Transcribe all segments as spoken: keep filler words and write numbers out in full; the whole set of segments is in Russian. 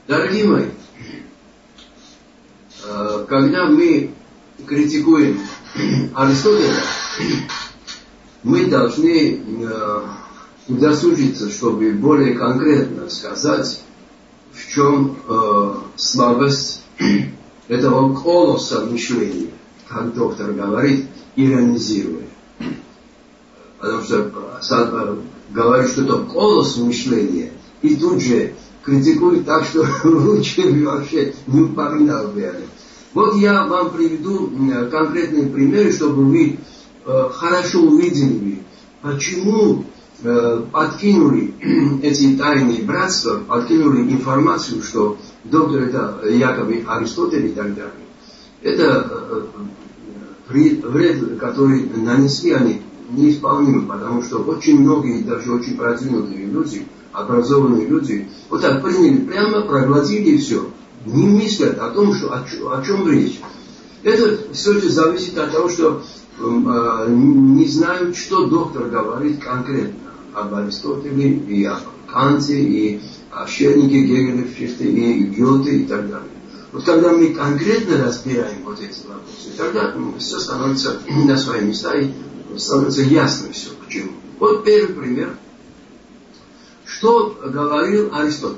Дорогие мои, когда мы критикуем Аристотеля, мы должны удосужиться, чтобы более конкретно сказать, в чем э, слабость этого колосса мышления, как доктор говорит, иронизируя. Потому что э, говорит, что это колосс мышления, и тут же критикует так, что лучше бы вообще не упоминал бы это. Вот я вам приведу конкретные примеры, чтобы вы э, хорошо увидели, почему э, подкинули эти тайные братства, подкинули информацию, что доктор это якобы Аристотель и так далее. Это э, вред, который нанесли они, неисполнимы, потому что очень многие, даже очень продвинутые люди, образованные люди, вот так приняли прямо, проглотили и все. Не мыслят о том, что, о, о чем речь. Это все это зависит от того, что э, не знают, что доктор говорит конкретно об Аристотеле, и о Канте, и о Шеллинге, Гегеле, Фихте, и Гёте и так далее. Вот когда мы конкретно разбираем вот эти вопросы, тогда ну, все становится на свои места и становится ясно все к чему. Вот первый пример. Что говорил Аристотель?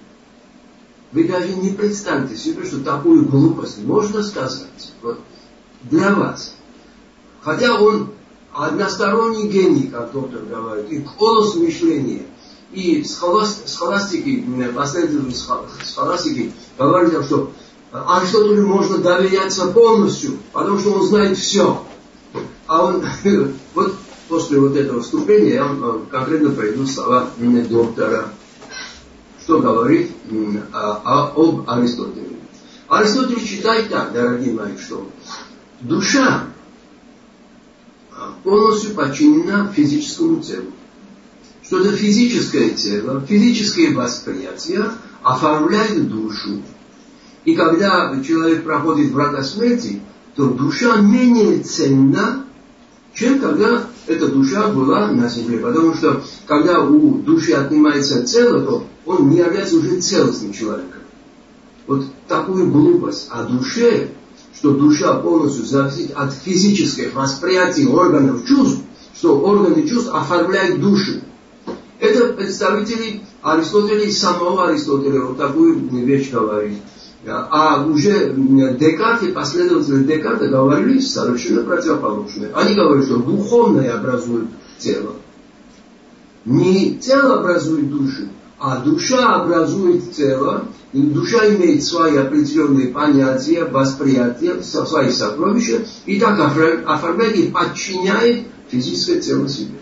Вы даже не представьте себе, что такую глупость можно сказать. Вот, для вас. Хотя он односторонний гений, как доктор говорит, и колосс мышления, и схоластики, последователи схоластики говорят, что Аристотелю можно доверяться полностью, потому что он знает все. А он, вот после вот этого вступления я вам конкретно приведу слова доктора. Что говорит а, а, об Аристотеле. Аристотель считает так, дорогие мои, что душа полностью подчинена физическому телу. Что это физическое тело, физическое восприятие оформляет душу. И когда человек проходит врата смерти, то душа менее ценна, чем когда эта душа была на земле. Потому что когда у души отнимается тело, то он не является уже целостным человеком. Вот такую глупость о душе, что душа полностью зависит от физических восприятий органов чувств, что органы чувств оформляют душу. Это представители Аристотеля и самого Аристотеля вот такую вещь говорит. А уже Декарт и последователи Декарта говорили совершенно противоположное. Они говорят, что духовное образует тело. Не тело образует душу, а душа образует тело. И душа имеет свои определенные понятия, восприятия, свои сокровища. И так оформляет и подчиняет физическое тело себе.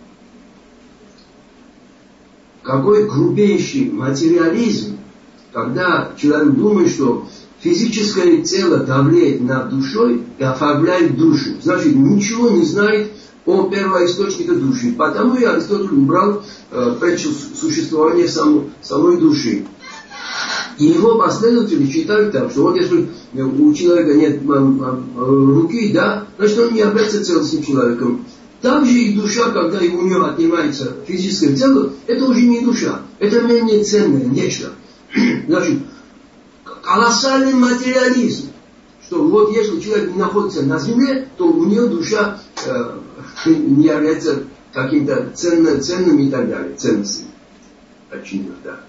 Какой грубейший материализм, когда человек думает, что физическое тело давлеет над душой и оформляет душу. Значит, ничего не знает о первоисточнике души. Потому и Аристотель убрал э, предсуществование само, самой души. И его последователи считают так, что вот если у человека нет руки, да, значит он не является целостным человеком. Также и душа, когда у нее отнимается физическое тело, это уже не душа, это менее ценное нечто. Значит, колоссальный материализм, что вот если человек не находится на земле, то у нее душа э, не является каким-то ценным, ценным и так далее, ценностями. Очевидно, да.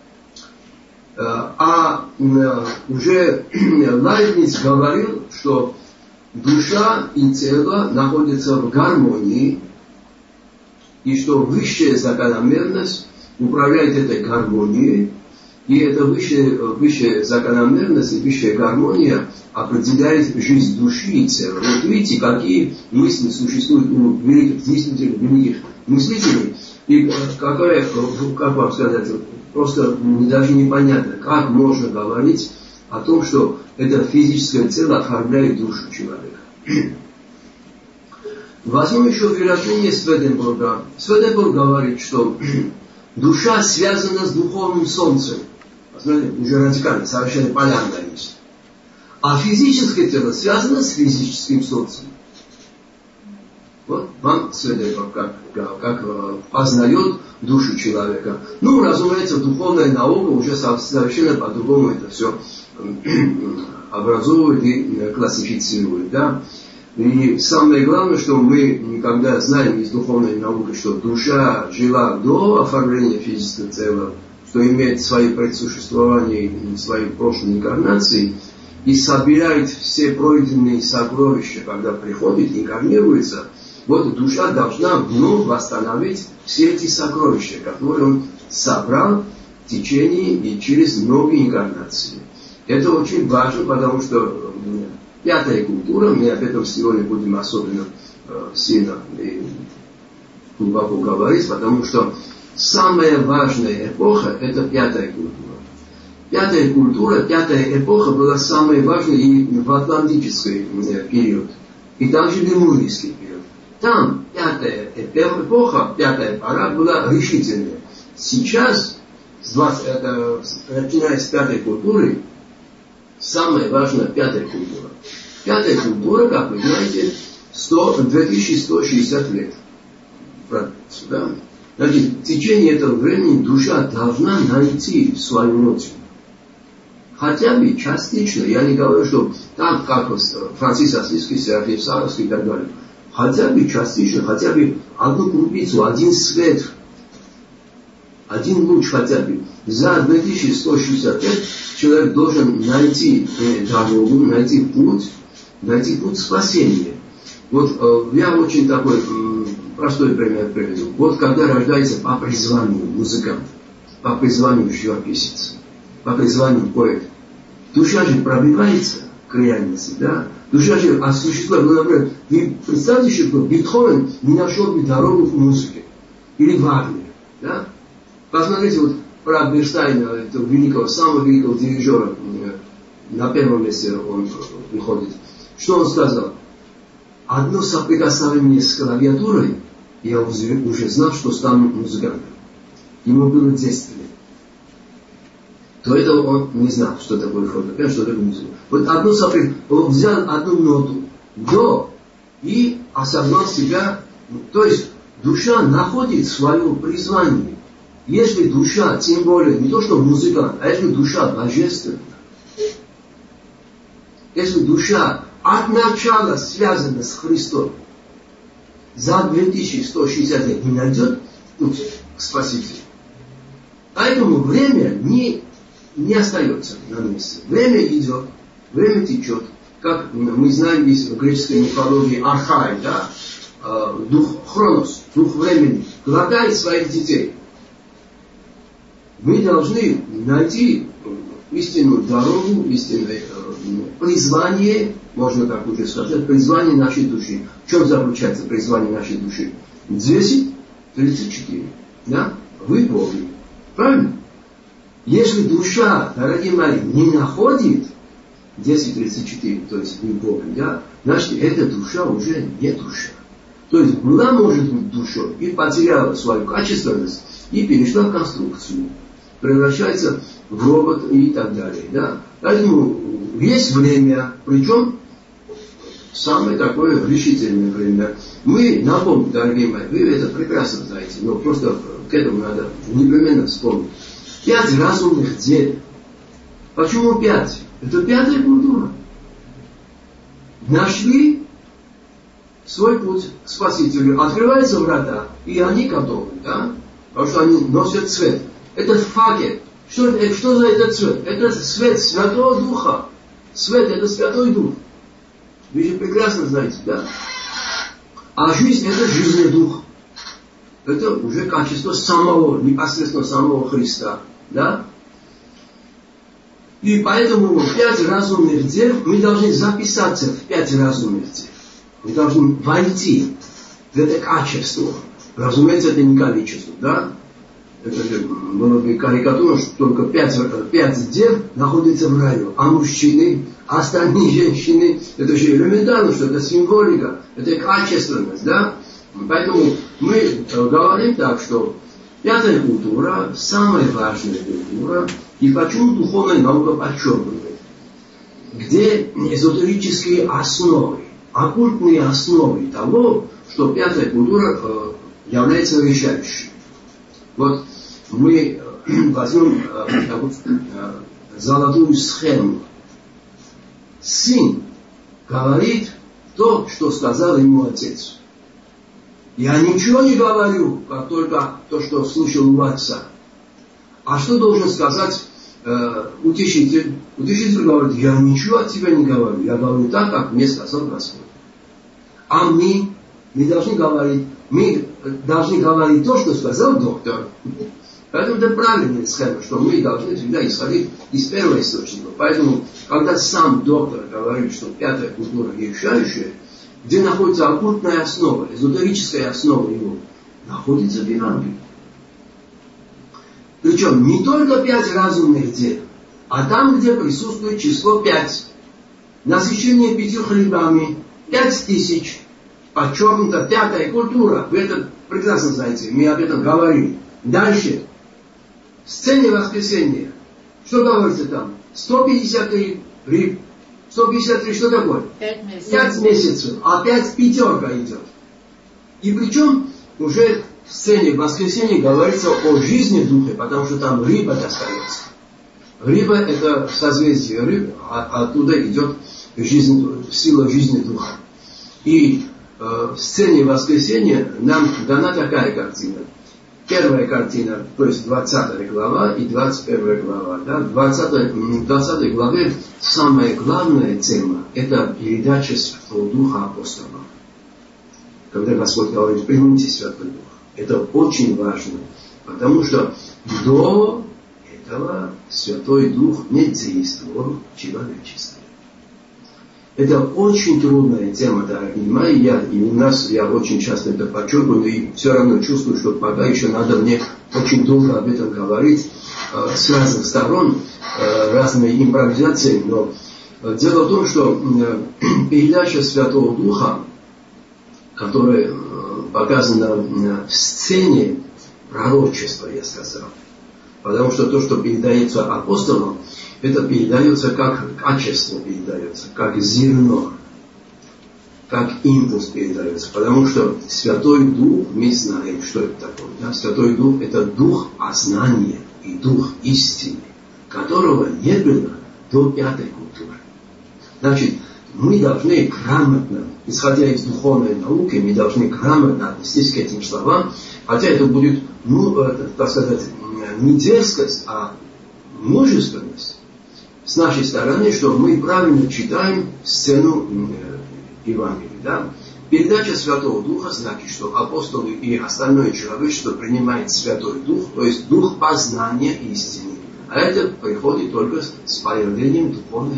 А э, уже Лайбниц говорил, что душа и тело находятся в гармонии, и что высшая закономерность управляет этой гармонией, и эта высшая, высшая закономерность и высшая гармония определяет жизнь души и тела. Вот видите, какие мысли существуют у великих действительно великих мыслителей, и какая, как вам сказать, просто даже непонятно, как можно говорить о том, что это физическое тело оформляет душу человека. Возьмем еще выражение Сведенбурга. Сведенбург говорит, что душа связана с духовным солнцем. Смотрите, уже радикально, совершенно полярная вещь. А физическое тело связано с физическим солнцем. Вот вам следует, как, как, как познает душу человека. Ну, разумеется, духовная наука уже совершенно по-другому это все образует и классифицирует. Да? И самое главное, что мы, когда знаем из духовной науки, что душа жила до оформления физического тела, что имеет свои предсуществования, свои прошлые инкарнации, и собирает все пройденные сокровища, когда приходит, инкарнируется, вот душа должна вновь восстановить все эти сокровища, которые он собрал в течение и через многие инкарнации. Это очень важно, потому что пятая культура, мы об этом сегодня будем особенно э, сильно и глубоко говорить, потому что самая важная эпоха – это пятая культура. Пятая культура, пятая эпоха была самой важной и в атлантический период, и также в лемурийский период. Там пятая эпоха, пятая пора была решительная. Сейчас, с двадцать, это, начиная с пятой культуры, самая важная пятая культура. Пятая культура, как вы знаете, две тысячи сто шестьдесят лет. Да? Значит, в течение этого времени душа должна найти свою родину. Хотя бы частично, я не говорю, что так, как Франциск Ассизский, Серафим Саровский и так далее. Хотя бы частично, хотя бы одну крупицу, один свет, один луч хотя бы. За две тысячи сто шестьдесят лет человек должен найти дорогу, найти путь, найти путь спасения. Вот э, я очень такой э, простой пример приведу. Вот когда рождается по призванию музыкант, по призванию живописец, по призванию поэт, душа же пробивается к реальности, да? Душа же осуществляет, ну, например, вы представьте, что Бетховен не нашел бы дорогу в музыке, или Вагнер, да? Посмотрите вот про Берштайна, этого великого, самого великого дирижера, на первом месте он выходит. Что он сказал? Одно соприкосновение с клавиатурой, я уже, уже знал, что стану музыкантом. Ему было десять лет. До этого он не знал, что такое фортепиано, что такое музыка. Вот одно соприкосновение, он взял одну ноту до и осознал себя. То есть душа находит свое призвание. Если душа, тем более, не то что музыкант, а если душа божественная, если душа от начала связана с Христом, за две тысячи сто шестьдесят лет не найдет путь к Спасителю. Поэтому время не, не остается на месте. Время идет, время течет. Как мы знаем из греческой мифологии Архай, да? Дух Хронос, дух времени, глотает своих детей. Мы должны найти истинную дорогу, истинное призвание, можно так уже сказать, призвание нашей души. В чем заключается призвание нашей души? десять тридцать четыре. Да? Вы Боги. Правильно? Если душа, дорогие мои, не находит десять тридцать четыре, то есть вы Боги, да, значит, эта душа уже не душа. То есть была, может быть, душой и потеряла свою качественность и перешла в конструкцию. Превращается в робот и так далее. Да? Поэтому есть время, причем самое такое решительное время. Мы, напомню, дорогие мои, вы это прекрасно знаете, но просто к этому надо непременно вспомнить. Пять разумных дел. Почему пять? Это пятая культура. Нашли свой путь к Спасителю. Открываются врата, и они готовы. Да? Потому что они носят цвет. Этот факел. Что, это, что за этот цвет? Это свет Святого Духа. Свет – это Святой Дух. Вы же прекрасно знаете, да? А жизнь – это жизненный дух. Это уже качество самого, непосредственно самого Христа. Да? И поэтому пять разумных дел, мы должны записаться в пять разумных дел. Мы должны войти в это качество. Разумеется, это не количество, да? Это же было бы карикатура, что только пять, пять дел находятся в раю, а мужчины, а остальные женщины, это же элементарно, что это символика, это качественность, да? Поэтому мы говорим так, что пятая культура, самая важная культура, и почему духовная наука подчеркивает, где эзотерические основы, оккультные основы того, что пятая культура э, является решающей. Вот мы возьмем э, э, золотую схему. Сын говорит то, что сказал ему отец. Я ничего не говорю, как только то, что слышал у отца. А что должен сказать э, утешитель? Утешитель говорит, я ничего от тебя не говорю, я говорю так, как мне сказал Господь. А мы, мы должны говорить, мы должны говорить то, что сказал доктор. Поэтому это правильная схема, что мы должны всегда исходить из первого источника. Поэтому, когда сам доктор говорит, что пятая культура решающая, где находится оккультная основа, эзотерическая основа его, находится в Евангелии. Причем не только пять разумных дел, а там, где присутствует число пять. Насыщение пятью хлебами, пять тысяч. Подчеркнута пятая культура. Вы это прекрасно знаете, мы об этом говорили. Дальше. В сцене воскресения. Что говорится там? сто пятьдесят три рыб. сто пятьдесят три что такое? Пять месяцев. Пять месяцев. Опять пятерка идет. И причем уже в сцене воскресения говорится о жизни духа, потому что там рыба достается. Рыба это созвездие рыб, а оттуда идет жизнь, сила жизни духа. И э, в сцене воскресения нам дана такая картина. Первая картина, то есть двадцатая глава и двадцать первая глава. Да? В двадцатой главе самая главная тема – это передача Святого Духа апостолам. Когда Господь говорит, примите Святой Дух. Это очень важно, потому что до этого Святой Дух не действовал в человечестве. Это очень трудная тема, дорогие мои. Я, и у нас, я очень часто это подчеркиваю, и все равно чувствую, что пока еще надо мне очень долго об этом говорить э, с разных сторон, э, разные импровизации. Но э, дело в том, что э, передача Святого Духа, которая э, показана э, в сцене пророчества, я сказал. Потому что то, что передается апостолам, это передается как качество передается, как зерно, как импульс передается. Потому что Святой Дух, мы знаем, что это такое. Да? Святой Дух это дух познания и дух истины, которого не было до пятой культуры. Значит, мы должны грамотно, исходя из духовной науки, мы должны грамотно отнестись к этим словам, хотя это будет, ну, это, так сказать, не дерзкость, а мужественность с нашей стороны, что мы правильно читаем сцену э, Евангелия. Да? Передача Святого Духа значит, что апостолы и остальное человечество принимает Святой Дух, то есть Дух познания истины. А это приходит только с появлением духовной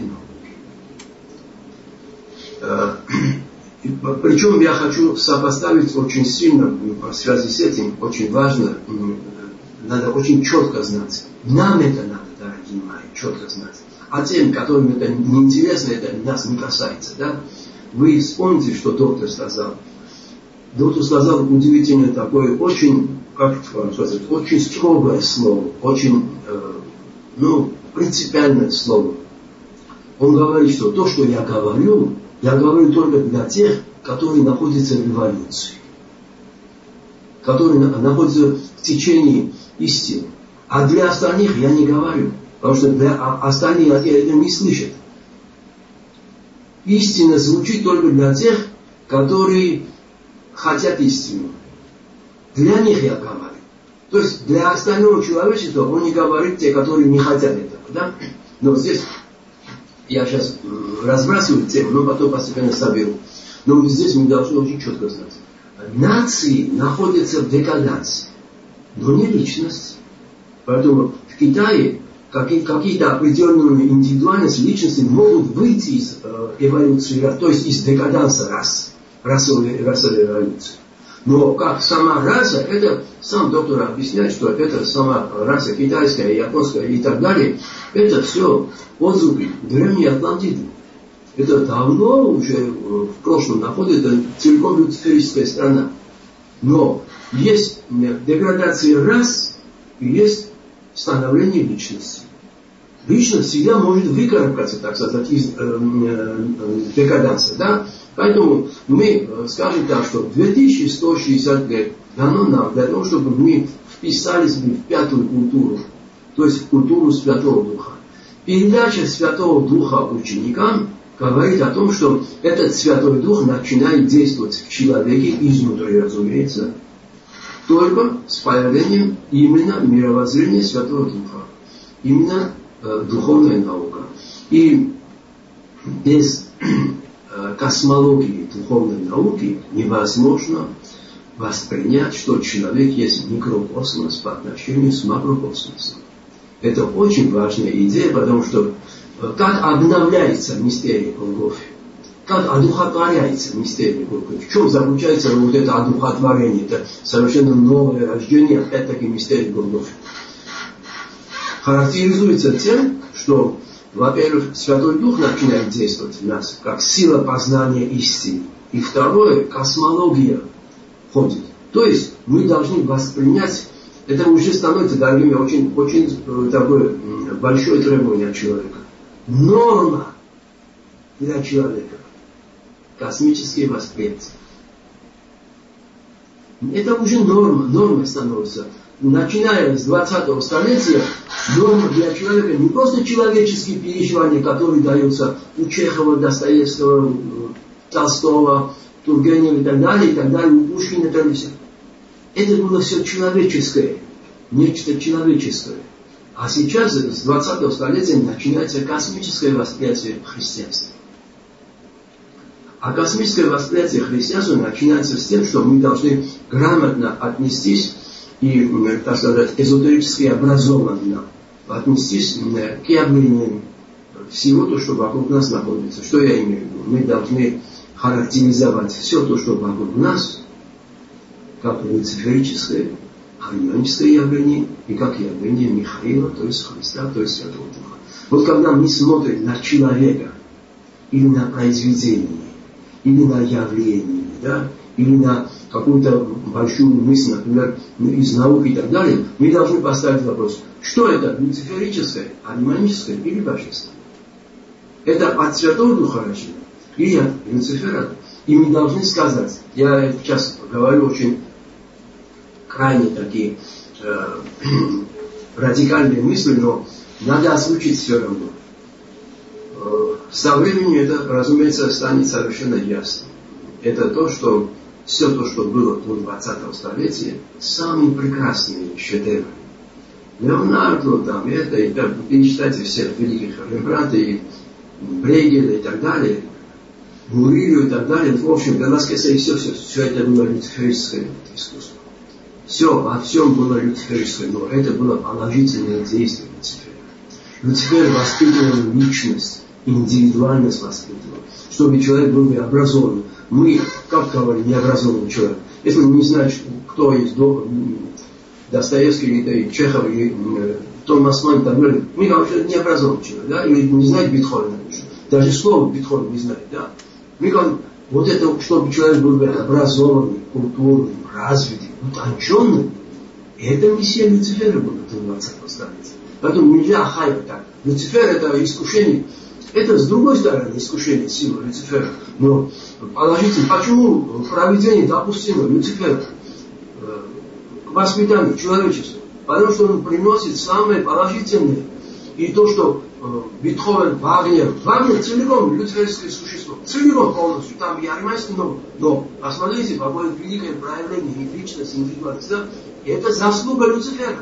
науки. Э, причем я хочу сопоставить очень сильно, в связи с этим, очень важно, надо очень четко знать. Нам это надо, дорогие мои, четко знать. А тем, которым это неинтересно, это нас не касается. Да? Вы вспомните, что доктор сказал. Доктор сказал удивительно такое, очень, как вам сказать, очень строгое слово, очень, э, ну, принципиальное слово. Он говорит, что то, что я говорю, я говорю только для тех, которые находятся в революции, которые находятся в течение истины. А для остальных я не говорю. Потому что для остальных это не слышат. Истина звучит только для тех, которые хотят истину. Для них я говорю. То есть для остального человечества он не говорит те, которые не хотят этого. Да? Но здесь я сейчас разбрасываю тему, но потом постепенно соберу. Но здесь мы должны очень четко знать. Нации находятся в декадансе, но не личность. Поэтому в Китае какие-то определенные индивидуальности личности могут выйти из э, эволюции, то есть из декаданса рас, расовой, расовой эволюции. Но как сама раса, это сам доктор объясняет, что это сама раса китайская, японская и так далее, это все отзвуки древней Атлантиды. Это давно уже в прошлом находится целиком люциферическая страна. Но есть деградация рас и есть становление личности. личность всегда может выкарабкаться, так сказать, из э, э, декаданса. Да? Поэтому мы скажем так, что две тысячи сто шестьдесят лет дано нам для того, чтобы мы вписались в пятую культуру, то есть в культуру Святого Духа. Передача Святого Духа ученикам говорит о том, что этот Святой Дух начинает действовать в человеке изнутри, разумеется, только с появлением именно мировоззрения Святого Духа, именно э, духовная наука. И без э, космологии духовной науки невозможно воспринять, что человек есть микрокосмос по отношению с макрокосмосом. Это очень важная идея, потому что как обновляется мистерия Голгофы, как одухотворяется мистерия Голгофы, в чем заключается вот это одухотворение, это совершенно новое рождение, опять-таки мистерия Голгофы. Характеризуется тем, что, во-первых, Святой Дух начинает действовать в нас, как сила познания истины. И второе, космология входит. То есть мы должны воспринять, это уже становится, дорогими, очень, очень такое большое требование от человека. Норма для человека. Космические восприятия. Это уже норма, нормой становится. Начиная с двадцатого столетия, норма для человека не просто человеческие переживания, которые даются у Чехова, Достоевского, Толстого, Тургенева и так далее, и так далее, у Пушкина и так далее. Это было все человеческое, нечто человеческое. А сейчас, с двадцатого столетия, начинается космическое восприятие христианства. А космическое восприятие христианства начинается с тем, что мы должны грамотно отнестись и, так сказать, эзотерически образованно отнестись к явлениям всего то, что вокруг нас находится. Что я имею в виду? Мы должны характеризовать все то, что вокруг нас, как люциферическое, хармоническое явление и как явление Михаила, то есть Христа, то есть Святого Духа. Вот когда мы смотрим на человека, или на произведение, или на явление, да, или на какую-то большую мысль, например, из науки и так далее, мы должны поставить вопрос, что это, люциферическое, хармоническое или божественное? Это от Святого Духа рождено или от Люцифера? И мы должны сказать, я сейчас говорю очень крайне такие э, радикальные мысли, но надо озвучить все равно. Э, со временем это, разумеется, станет совершенно ясно. Это то, что все то, что было до двадцатого столетия, самые прекрасные шедевры. Леонардо, там, это, и так, перечитайте всех великих Рембрандта, и Брейгеля и так далее, Мурилью и так далее, в общем, Веласкеса и все, все, все это было люциферическое искусство. Все, во всем было люциферическое, но это было положительное действие Люцифера. Люцифер воспитывал личность, индивидуальность воспитывал, чтобы человек был образован. Мы, как говорим, необразованный человек. Если мы не знаем, кто есть Достоевский, или Чехов, или Томас Манн, так далее, мы вообще необразованный человек, да, или не знаем Бетховена, даже слово Бетховен не знает, да. Мы говорим, вот это, чтобы человек был образованный, культурный, развитый, утонченный, это миссия Люцифера была до двадцатого столетия. Поэтому нельзя хайпать так. Люцифер это искушение. Это с другой стороны искушение силы Люцифера. Но положительно, почему провидение допустимо Люциферу к воспитанию человечества? Потому что он приносит самое положительное. И то, что э, Бетховен, Вагнер, Вагнер целиком люциферское существо, целиком полностью, там ярмайский, но, но посмотрите, какое великое проявление и личность, индивидуальность, да? Это заслуга Люцифера.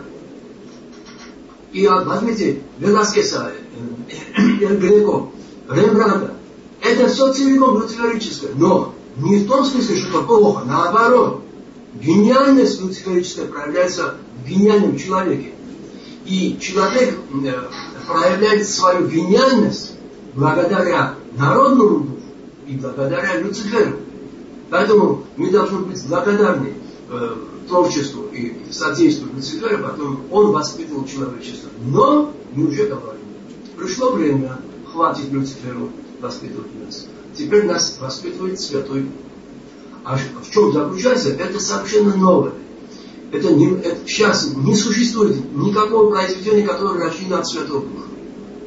И возьмите Веласкеса, Эль Греко, Рембрандта, это все целиком люциферическое, но не в том смысле, что это плохо, наоборот. Гениальность люциферическая проявляется в гениальном человеке. И человек э, проявляет свою гениальность благодаря народному духу и благодаря Люциферу. Поэтому мы должны быть благодарны э, творчеству и содействию Люцифера, потому он воспитывал человечество. Но мы уже говорим, пришло время, хватит Люциферу воспитывать нас. Теперь нас воспитывает Святой Дух. А в чем заключается? Это совершенно новое. Это, не, это сейчас не существует никакого произведения, которое рождено от Святого Духа.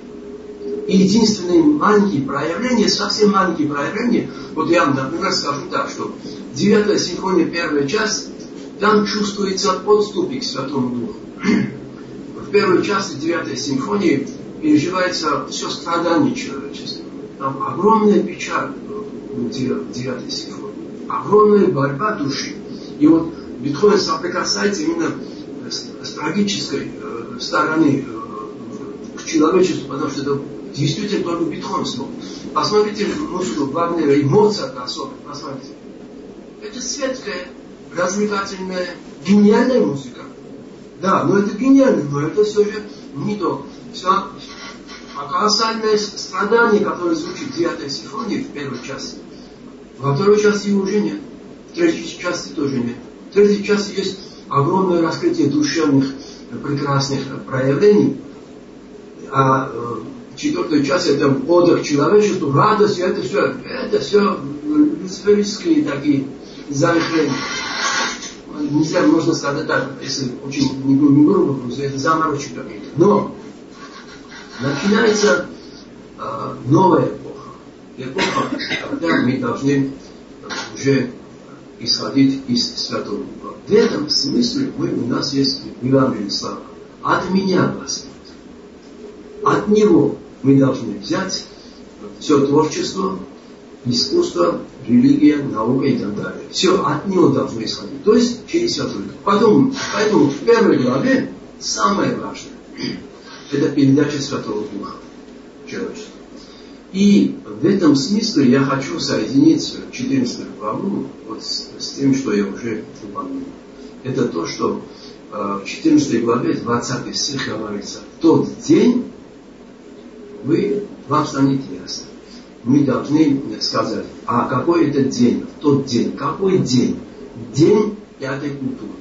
И единственные маленькие проявления, совсем маленькие проявления, вот я вам, например, скажу так, что девятая симфония, первая часть, там чувствуется подступик к Святому Духу. В первой части девятой симфонии переживается все страдание человечества. Там огромная печаль в девятой симфонии, огромная борьба души. И вот Бетховен соприкасается именно с, с трагической э, стороны э, к человечеству, потому что это действительно только Бетховен смог. Посмотрите музыку Вагнера и Моцарта особенно, посмотрите. Это светская, развлекательная, гениальная музыка. Да, но это гениально, но это все же не то. Все, а колоссальное страдание, которое звучит в девятой симфонии в первой части, во второй части его уже нет, в третьей части тоже нет. В третьей части есть огромное раскрытие душевных прекрасных проявлений, а в четвертой части это ода к человечеству, радость, это все, это все люциферические такие замышления. Нельзя, можно сказать так, если очень не грубо, это заморочки какие-то. Но начинается э, новая эпоха. Эпоха, когда мы должны уже исходить из Святого Духа. В этом смысле мы, у нас есть Евангелие слова. От меня, Господь. От Него мы должны взять все творчество, искусство, религия, наука и так далее. Все от Него должно исходить. То есть через Святой Дух. Потом, поэтому в первой главе самое важное – это передача Святого Духа человечеству. И в этом смысле я хочу соединить четырнадцатую главу вот с, с тем, что я уже упомянул. Это то, что э, в четырнадцатой главе, двадцатый стих говорится: в тот день вы, вам станет ясно. Мы должны сказать, а какой это день? В тот день. Какой день? День пятой культуры.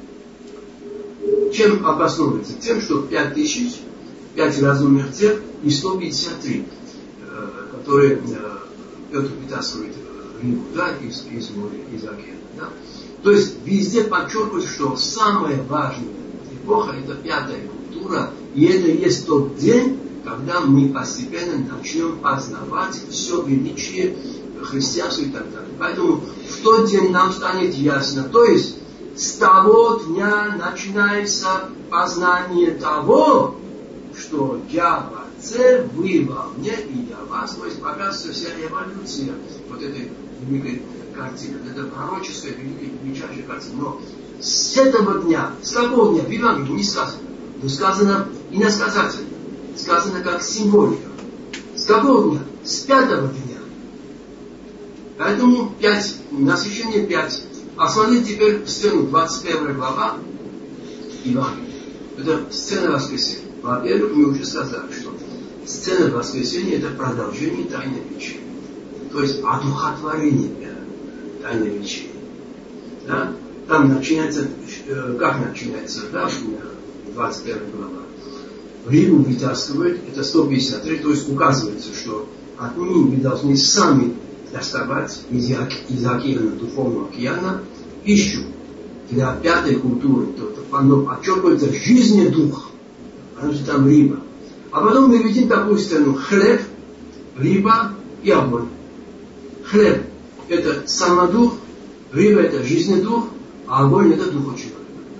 Чем обосновывается? Тем, что пять тысяч, пять разумных тел и сто пятьдесят три, э, которые э, Петр вытаскивает рыбу, да, из, из моря, из океана. Да? То есть везде подчеркивается, что самая важная эпоха – это пятая культура, и это есть тот день, когда мы постепенно начнем познавать все величие христианства и так далее. Поэтому в тот день нам станет ясно. То есть с того дня начинается познание того, что я в Отце, вы во мне и я в вас. То есть показывается вся эволюция вот этой великой картины. Это пророческая, великая, величайшая картина. Но с этого дня, с какого дня, в Евангелии не сказано, но сказано иносказательно. Сказано как символика. С какого дня? С пятого дня. Поэтому пять, насыщение пять. А смотрите теперь сцену, двадцать первая глава Евангелия. Это сцена воскресения. Во-первых, мы уже сказали, что сцена воскресения – это продолжение тайны вечери. То есть одухотворение тайны вечери. Да? Там начинается, как начинается, да, двадцать первая глава. Рыбу вытаскивают, это сто пятьдесят три, то есть указывается, что отныне вы должны сами доставать из, из океана, духовного океана, пищу для пятой культуры. То подчеркивается жизненный дух, потому что там рыба. А потом мы видим такую сцену: хлеб, рыба и огонь. Хлеб – это самодух, рыба – это жизненный дух, а огонь – это дух человека.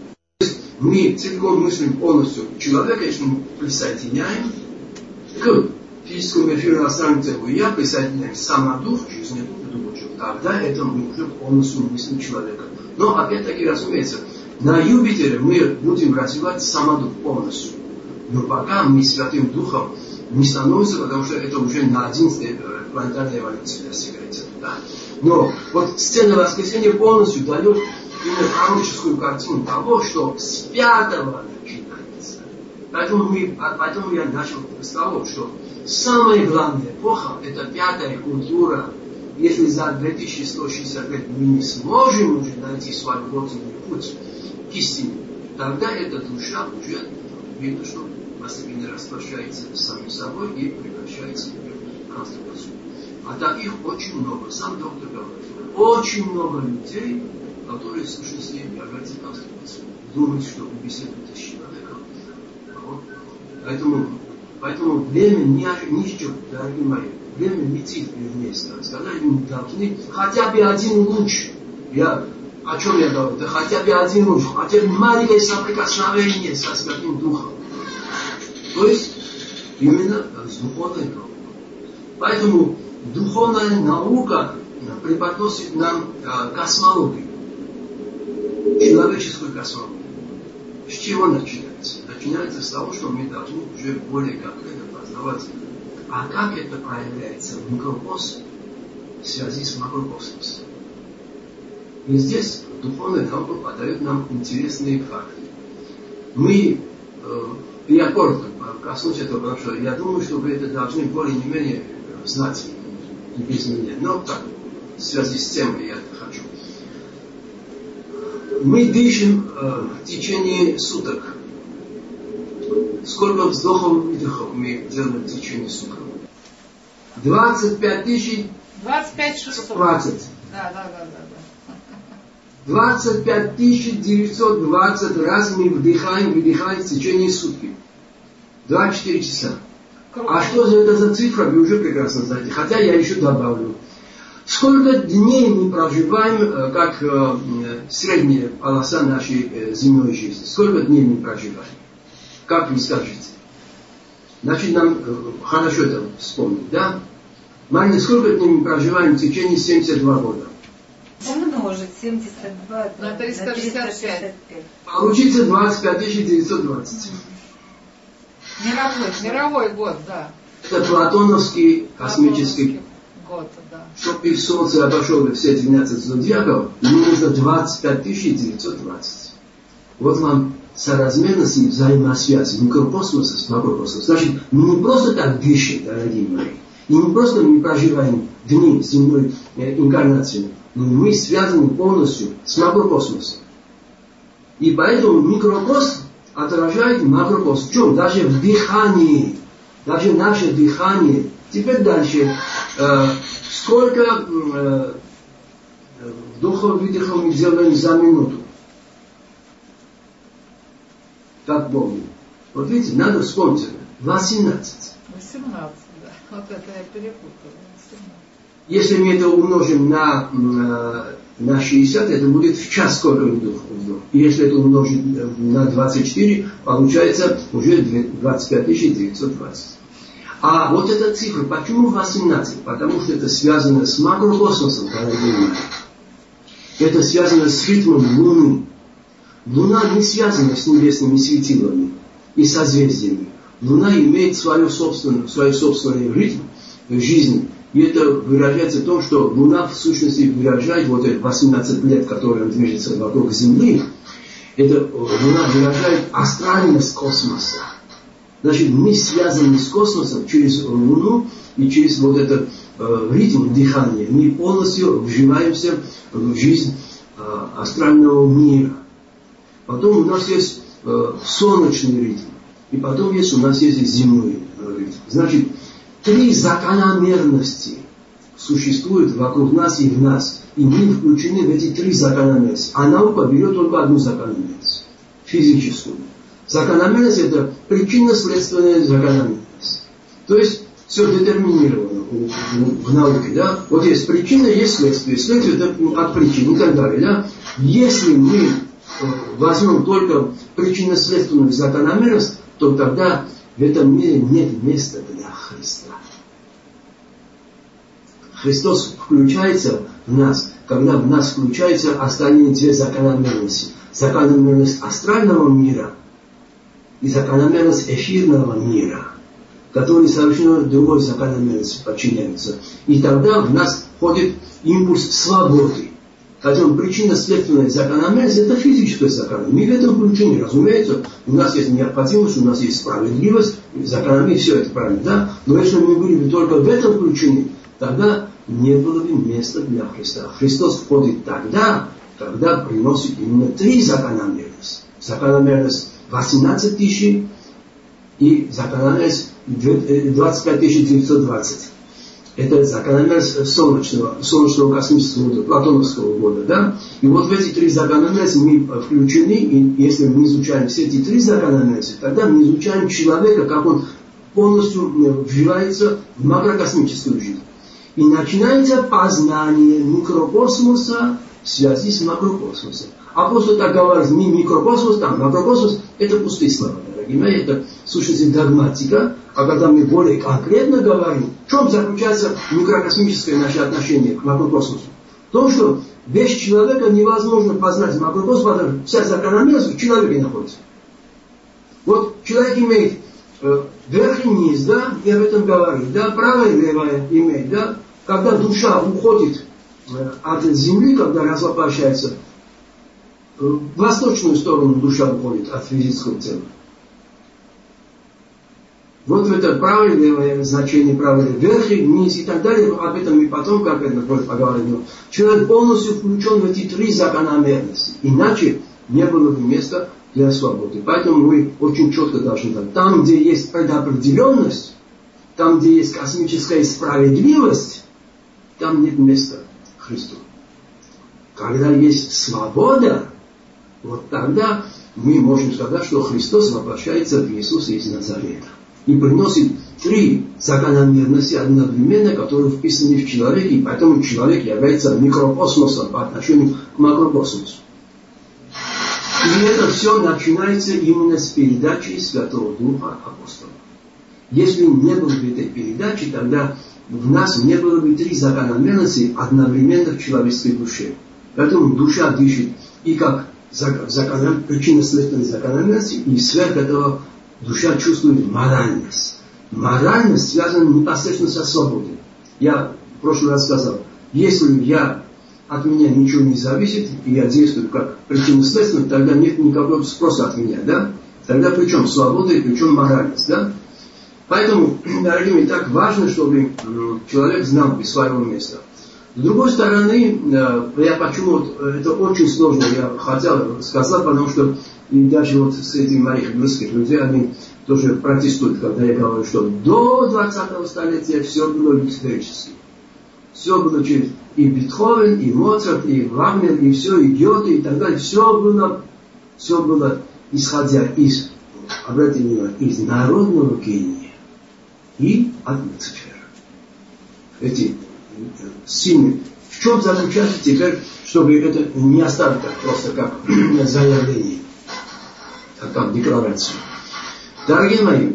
Мы целиком мыслим полностью человека, если мы присоединяем к физическому эфиру астральному телу я, присоединяем самодух, жизненный дух и дух человека. Тогда это мы уже полностью мыслим человека. Но опять-таки, разумеется, на Юпитере мы будем развивать самодух полностью. Но пока мы Святым Духом не становимся, потому что это уже на одиннадцатой планетарной эволюции достигается. Да? Но вот сцена воскресения полностью дает именно пророческую картину того, что с пятого начинается. Поэтому, мы, поэтому я начал с того, что самая главная эпоха – это пятая культура. Если за две тысячи сто шестьдесят лет мы не сможем уже найти свой подлинный путь к истине, тогда эта душа уже видно, что постепенно распрощается с самим собой и превращается в конструкцию. А таких очень много. Сам доктор говорит, очень много людей, которые в сущности являются конструкцией. Думают, что беседуют с человеком. Вот. Поэтому Поэтому время не, не ждет, дорогие мои. Время летит вместе. Сказали, мы должны хотя бы один луч. Я, о чем я говорю? Да хотя бы один луч, хотя бы маленькое соприкосновение со Святым Духом. То есть, именно с духовной наукой. Поэтому духовная наука преподносит нам э, космологию, человеческую космологию. С чего начинается? Начинается с того, что мы должны уже более конкретно познавать, а как это проявляется в микрокосме в связи с макрокосмосом. И здесь духовная наука подает нам интересные факты. Мы, э, я коротко коснусь этого, потому что я думаю, что вы это должны более-менее знать и без меня. Но так, в связи с темой я это хочу. Мы дышим э, в течение суток. Сколько вздохов и выдохов мы делаем в течение суток? двадцать пять тысяч... двадцать пять шестьсот. двадцать. Да, да, да, да. двадцать пять тысяч девятьсот двадцать раз мы вдыхаем, выдыхаем в течение суток. двадцать четыре часа. А что же это за цифра, вы уже прекрасно знаете. Хотя я еще добавлю. Сколько дней мы проживаем, как э, средняя полоса нашей э, земной жизни? Сколько дней мы проживаем? Как вы скажете? Значит, нам э, хорошо это вспомнить, да? Марина, сколько дней мы проживаем в течение семьдесят два года? Умножить семьдесят два на триста шестьдесят пять. Получится двадцать пять тысяч девятьсот двадцать. Мировой, мировой год, да. Это платоновский космический год, да. Чтобы в Солнце обошел все двенадцать зодиаков, ему нужно двадцать пять тысяч девятьсот двадцать. Вот вам соразмерность и взаимосвязь микрокосмоса с макрокосмосом. Значит, мы не просто так дышим, дорогие мои, и не просто мы проживаем дни земной э, инкарнации, но мы связаны полностью с макрокосмосом. И поэтому микрокосм отражает макрокосм. В чем? Даже в дыхании. Даже наше дыхание. Теперь дальше. Э, сколько э, вдохов, выдохов мы делаем за минуту? Как помню. Вот видите, надо вспомнить. восемнадцать. восемнадцать, да. Вот это я перепутала. восемнадцать. Если мы это умножим на, на шестьдесят, это будет в час сколько вдох, вдох. И если это умножить на двадцать четыре, получается уже двадцать пять тысяч девятьсот двадцать. А вот эта цифра, почему восемнадцать? Потому что это связано с макрокосмосом, дорогие мои. Это связано с ритмом Луны. Луна не связана с небесными светилами и созвездиями. Луна имеет свою собственную, свой собственный ритм жизни. И это выражается в том, что Луна в сущности выражает вот эти восемнадцать лет, которые он движется вокруг Земли. Это Луна выражает астральность космоса. Значит, мы связаны с космосом через Луну и через вот этот э, ритм дыхания. Мы полностью вживаемся в жизнь э, астрального мира. Потом у нас есть э, солнечный ритм. И потом есть, у нас есть земной ритм. Значит, три закономерности существуют вокруг нас и в нас. И мы включены в эти три закономерности. А наука берет только одну закономерность. Физическую. Закономерность – это причинно-следственная закономерность. То есть, все детерминировано в, в, в науке. Да? Вот есть причина, есть следствие. Следствие – это от причин и так далее. Да? Если мы возьмем только причинно-следственную закономерность, то тогда в этом мире нет места для Христа. Христос включается в нас, когда в нас включаются остальные две закономерности. Закономерность астрального мира и закономерность эфирного мира, которые совершенно другой закономерности подчиняются. И тогда в нас входит импульс свободы. Хотя причинно-следственная закономерность – это физическая закономерность. Мы в этом включении, разумеется, у нас есть необходимость, у нас есть справедливость, закономерность, все это правильно, да? Но если мы были бы только в этом включении, тогда не было бы места для Христа. Христос входит тогда, когда приносит именно три закономерности. Закономерность восемнадцать тысяч и закономерность двадцать пять тысяч девятьсот двадцать. Это закономерность солнечного, солнечного космического года, платоновского года, да? И вот в эти три закономерности мы включены, и если мы изучаем все эти три закономерности, тогда мы изучаем человека, как он полностью вживается в макрокосмическую жизнь. И начинается познание микрокосмоса в связи с макрокосмосом. А просто так говорить, не микрокосмос, там макрокосмос, это пустые слова, дорогие мои, это в сущности догматика. А когда мы более конкретно говорим, в чем заключается микрокосмическое наше отношение к макрокосмосу? В том, что без человека невозможно познать макрокосмос, потому что вся закономерность в человеке находится. Вот человек имеет э, верх и низ, да, я об этом говорю, да, правое и левое имеет, да, когда душа уходит э, от земли, когда развоплощается, э, в восточную сторону душа уходит от физического тела. Вот в это правое и левое значение, правое верх и низ и так далее, но об этом мы потом, как это поговорим. Но человек полностью включен в эти три закономерности, иначе не было бы места для свободы. Поэтому мы очень четко должны знать, там, где есть предопределенность, там, где есть космическая справедливость, там нет места Христу. Когда есть свобода, вот тогда мы можем сказать, что Христос воплощается в Иисуса из Назарета. И приносит три закономерности одновременно, которые вписаны в человеке, и поэтому человек является микрокосмосом по отношению к макрокосмосу. И это все начинается именно с передачи Святого Духа апостолов. Если не было бы этой передачи, тогда в нас не было бы три закономерности одновременно в человеческой душе. Поэтому душа дышит и как закономер... причинно-следственной закономерности, и сверх этого душа чувствует моральность. Моральность связана непосредственно со свободой. Я в прошлый раз сказал, если я, от меня ничего не зависит, и я действую как причинно-следственно, тогда нет никакого спроса от меня, да? Тогда причем свобода и причем моральность, да? Поэтому, дорогие мои, так важно, чтобы человек знал своего места. С другой стороны, я почему вот, это очень сложно, я хотел сказать, потому что и даже вот среди моих близких людей, они тоже протестуют, когда я говорю, что до двадцатого столетия все было люциферически. Все было через и Бетховен, и Моцарт, и Вагнер, и все, и Гёте, и так далее. Все было, все было исходя из, обратите внимание, из народного гения и от Люцифера. Эти сильные. В чем заключается теперь, чтобы это не оставить так просто как заявление, как декларацию. Дорогие мои,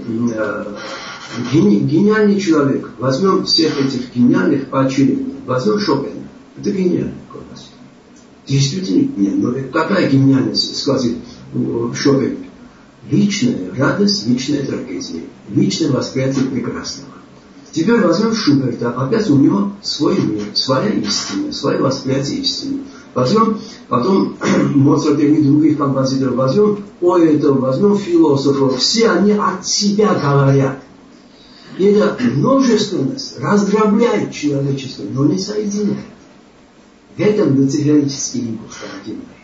гениальный человек, возьмем всех этих гениальных поочередно, возьмем Шопена, это гениальный композитор. Действительно, нет, но какая гениальность, скажет Шопен? Личная радость, личная трагедия, личное восприятие прекрасного. Теперь возьмем Шуберта, опять у него свой мир, своя истина, свое восприятие истины. Возьмем потом Моцарта и других композиторов, возьмем поэтов, возьмем философов, все они от себя говорят. И эта множественность раздробляет человечество, но не соединяет. В этом люциферический импульс, дорогие мои.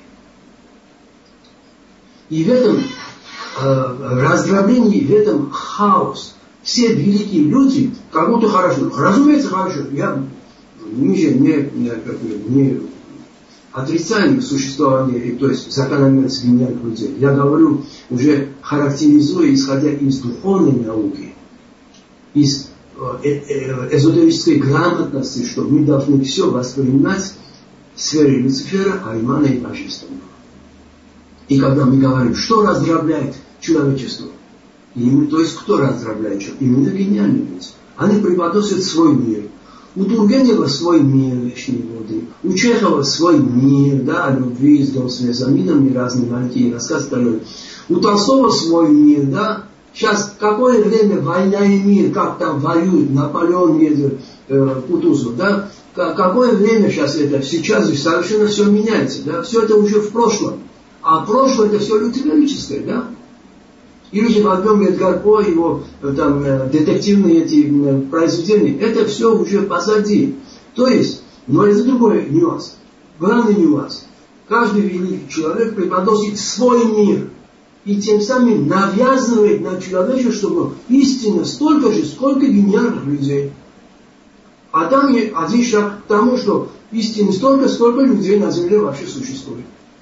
И в этом э, раздроблении, в этом хаос. Все великие люди, как будто хорошо. Разумеется, хорошо. Я не, не, не, не отрицаю существование, то есть закономерность гениальных людей. Я говорю, уже характеризуя, исходя из духовной науки, из э, э, эзотерической грамотности, что мы должны все воспринимать в сфере Люцифера, Аймана и Божественного. И когда мы говорим, что раздробляет человечество, именно, то есть кто раздробляет человечество? Именно гениальные люди. Они преподносят свой мир. У Тургенева свой мир вечной воды, у Чехова свой мир, да, о любви с дом с мезонинами, разные маленькие рассказы. У Толстого свой мир, да. Сейчас какое время война и мир, как там воюют, Наполеон едет, э, Кутузов, да. Какое время сейчас это? Сейчас же совершенно все меняется, да. Все это уже в прошлом. А прошлое это все люциферическое, да. Или же возьмем Эдгар По, его там, детективные эти произведения, это все уже позади. То есть, но это другой нюанс. Главный нюанс. Каждый великий человек преподносит свой мир. И тем самым навязывает на человечество, чтобы истина столько же, сколько гениальных людей. А там один шаг к тому, что истины столько, сколько людей на земле вообще существует.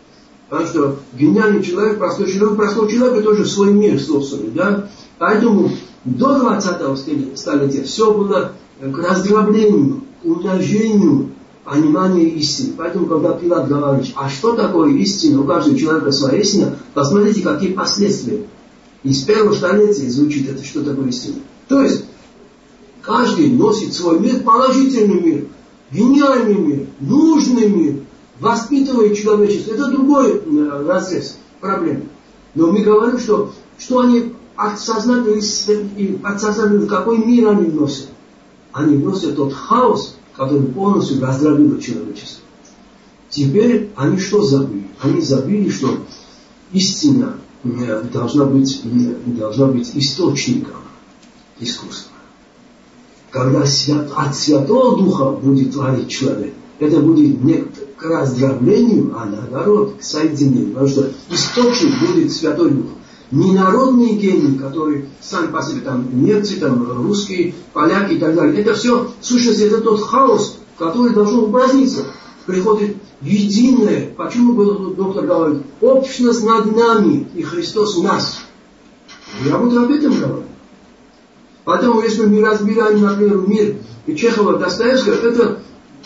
Потому что гениальный человек, простой человек, простой человек это уже свой мир собственный, да. Поэтому до двадцатого столетия все было к раздроблению, к умножению понимания истины. Поэтому, когда Пилат говорит, а что такое истина, у каждого человека своя истина, посмотрите, какие последствия. Из первого столетия звучит это, что такое истина. То есть, каждый носит свой мир, положительный мир, гениальный мир, нужный мир, воспитывает человечество. Это другой разрез проблем. Но мы говорим, что, что они сознательно и подсознательно, какой мир они вносят. Они вносят тот хаос, который полностью раздробил человечество. Теперь они что забыли? Они забыли, что истина должна быть, должна быть источником искусства. Когда свят, от Святого Духа будет творить человек, это будет не к раздроблению, а наоборот, к соединению. Потому что источник будет Святой Дух. Не народные гении, которые сами по себе, там, немцы, там, русские, поляки и так далее. Это все, в сущности, это тот хаос, который должен упраздниться. Приходит единое. Почему был доктор говорит, общность над нами и Христос в нас. Я буду об этом говорить. Поэтому, если мы разбираем, например, мир и Чехова, Достоевского, это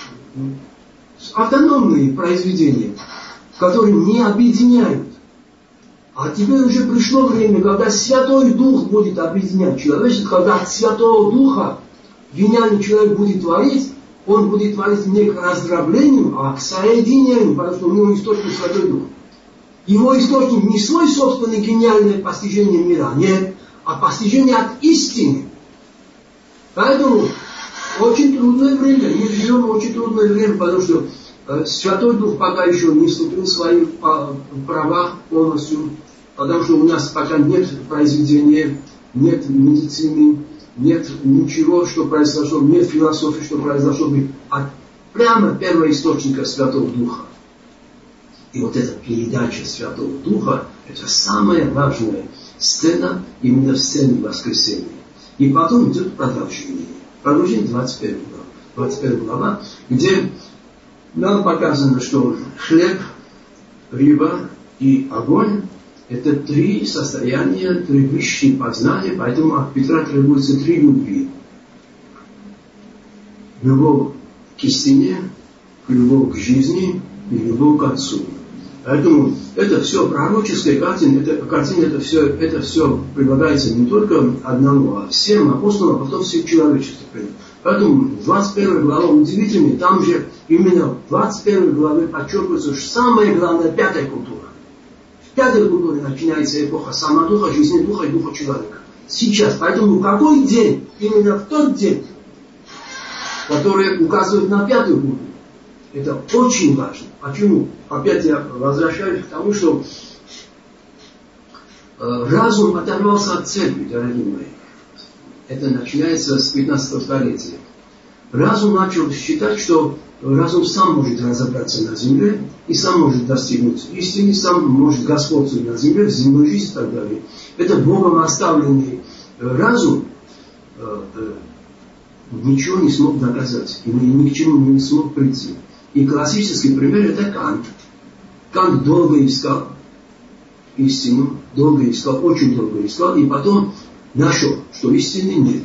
автономные произведения, которые не объединяют. А теперь уже пришло время, когда Святой Дух будет объединять человечество, когда от Святого Духа гениальный человек будет творить, он будет творить не к раздроблению, а к соединению, потому что у него источник Святой Дух. Его источник не свой собственный гениальное постижение мира, нет, а постижение от истины. Поэтому очень трудное время, мы живем в очень трудное время, потому что э, Святой Дух пока еще не вступил в свои права полностью, потому что у нас пока нет произведения, нет медицины, нет ничего, что произошло, нет философии, что произошло, а прямо первого источника Святого Духа. И вот эта передача Святого Духа, это самая важная сцена, именно сцена воскресения. И потом идет продолжение. Продолжение двадцать первая глава. двадцать первая глава, где нам показано, что хлеб, рыба и огонь – это три состояния, три высшие познания, поэтому от Петра требуется три любви. Любовь к истине, любовь к жизни и любовь к Отцу. Поэтому это все пророческая картина, это, картина, это все, это все предлагается не только одному, а всем апостолам, а потом всем человечеству. Поэтому двадцать первая глава удивительная, там же именно в двадцать первой главе подчеркивается, что самое главное пятая культура. В пятой культуре начинается эпоха самодуха, жизни духа и духа человека. Сейчас, поэтому в какой день? Именно в тот день, который указывает на пятую культуру. Это очень важно. Почему? Опять я возвращаюсь к тому, что э, разум оторвался от церкви, дорогие мои. Это начинается с пятнадцатого столетия. Разум начал считать, что разум сам может разобраться на земле и сам может достигнуть истины, сам может господствовать на земле, в земной жизни и так далее. Это Богом оставленный разум э, э, ничего не смог доказать и ни к чему не смог прийти. И классический пример это Кант. Кант долго искал истину, долго искал, очень долго искал, и потом нашел, что истины нет.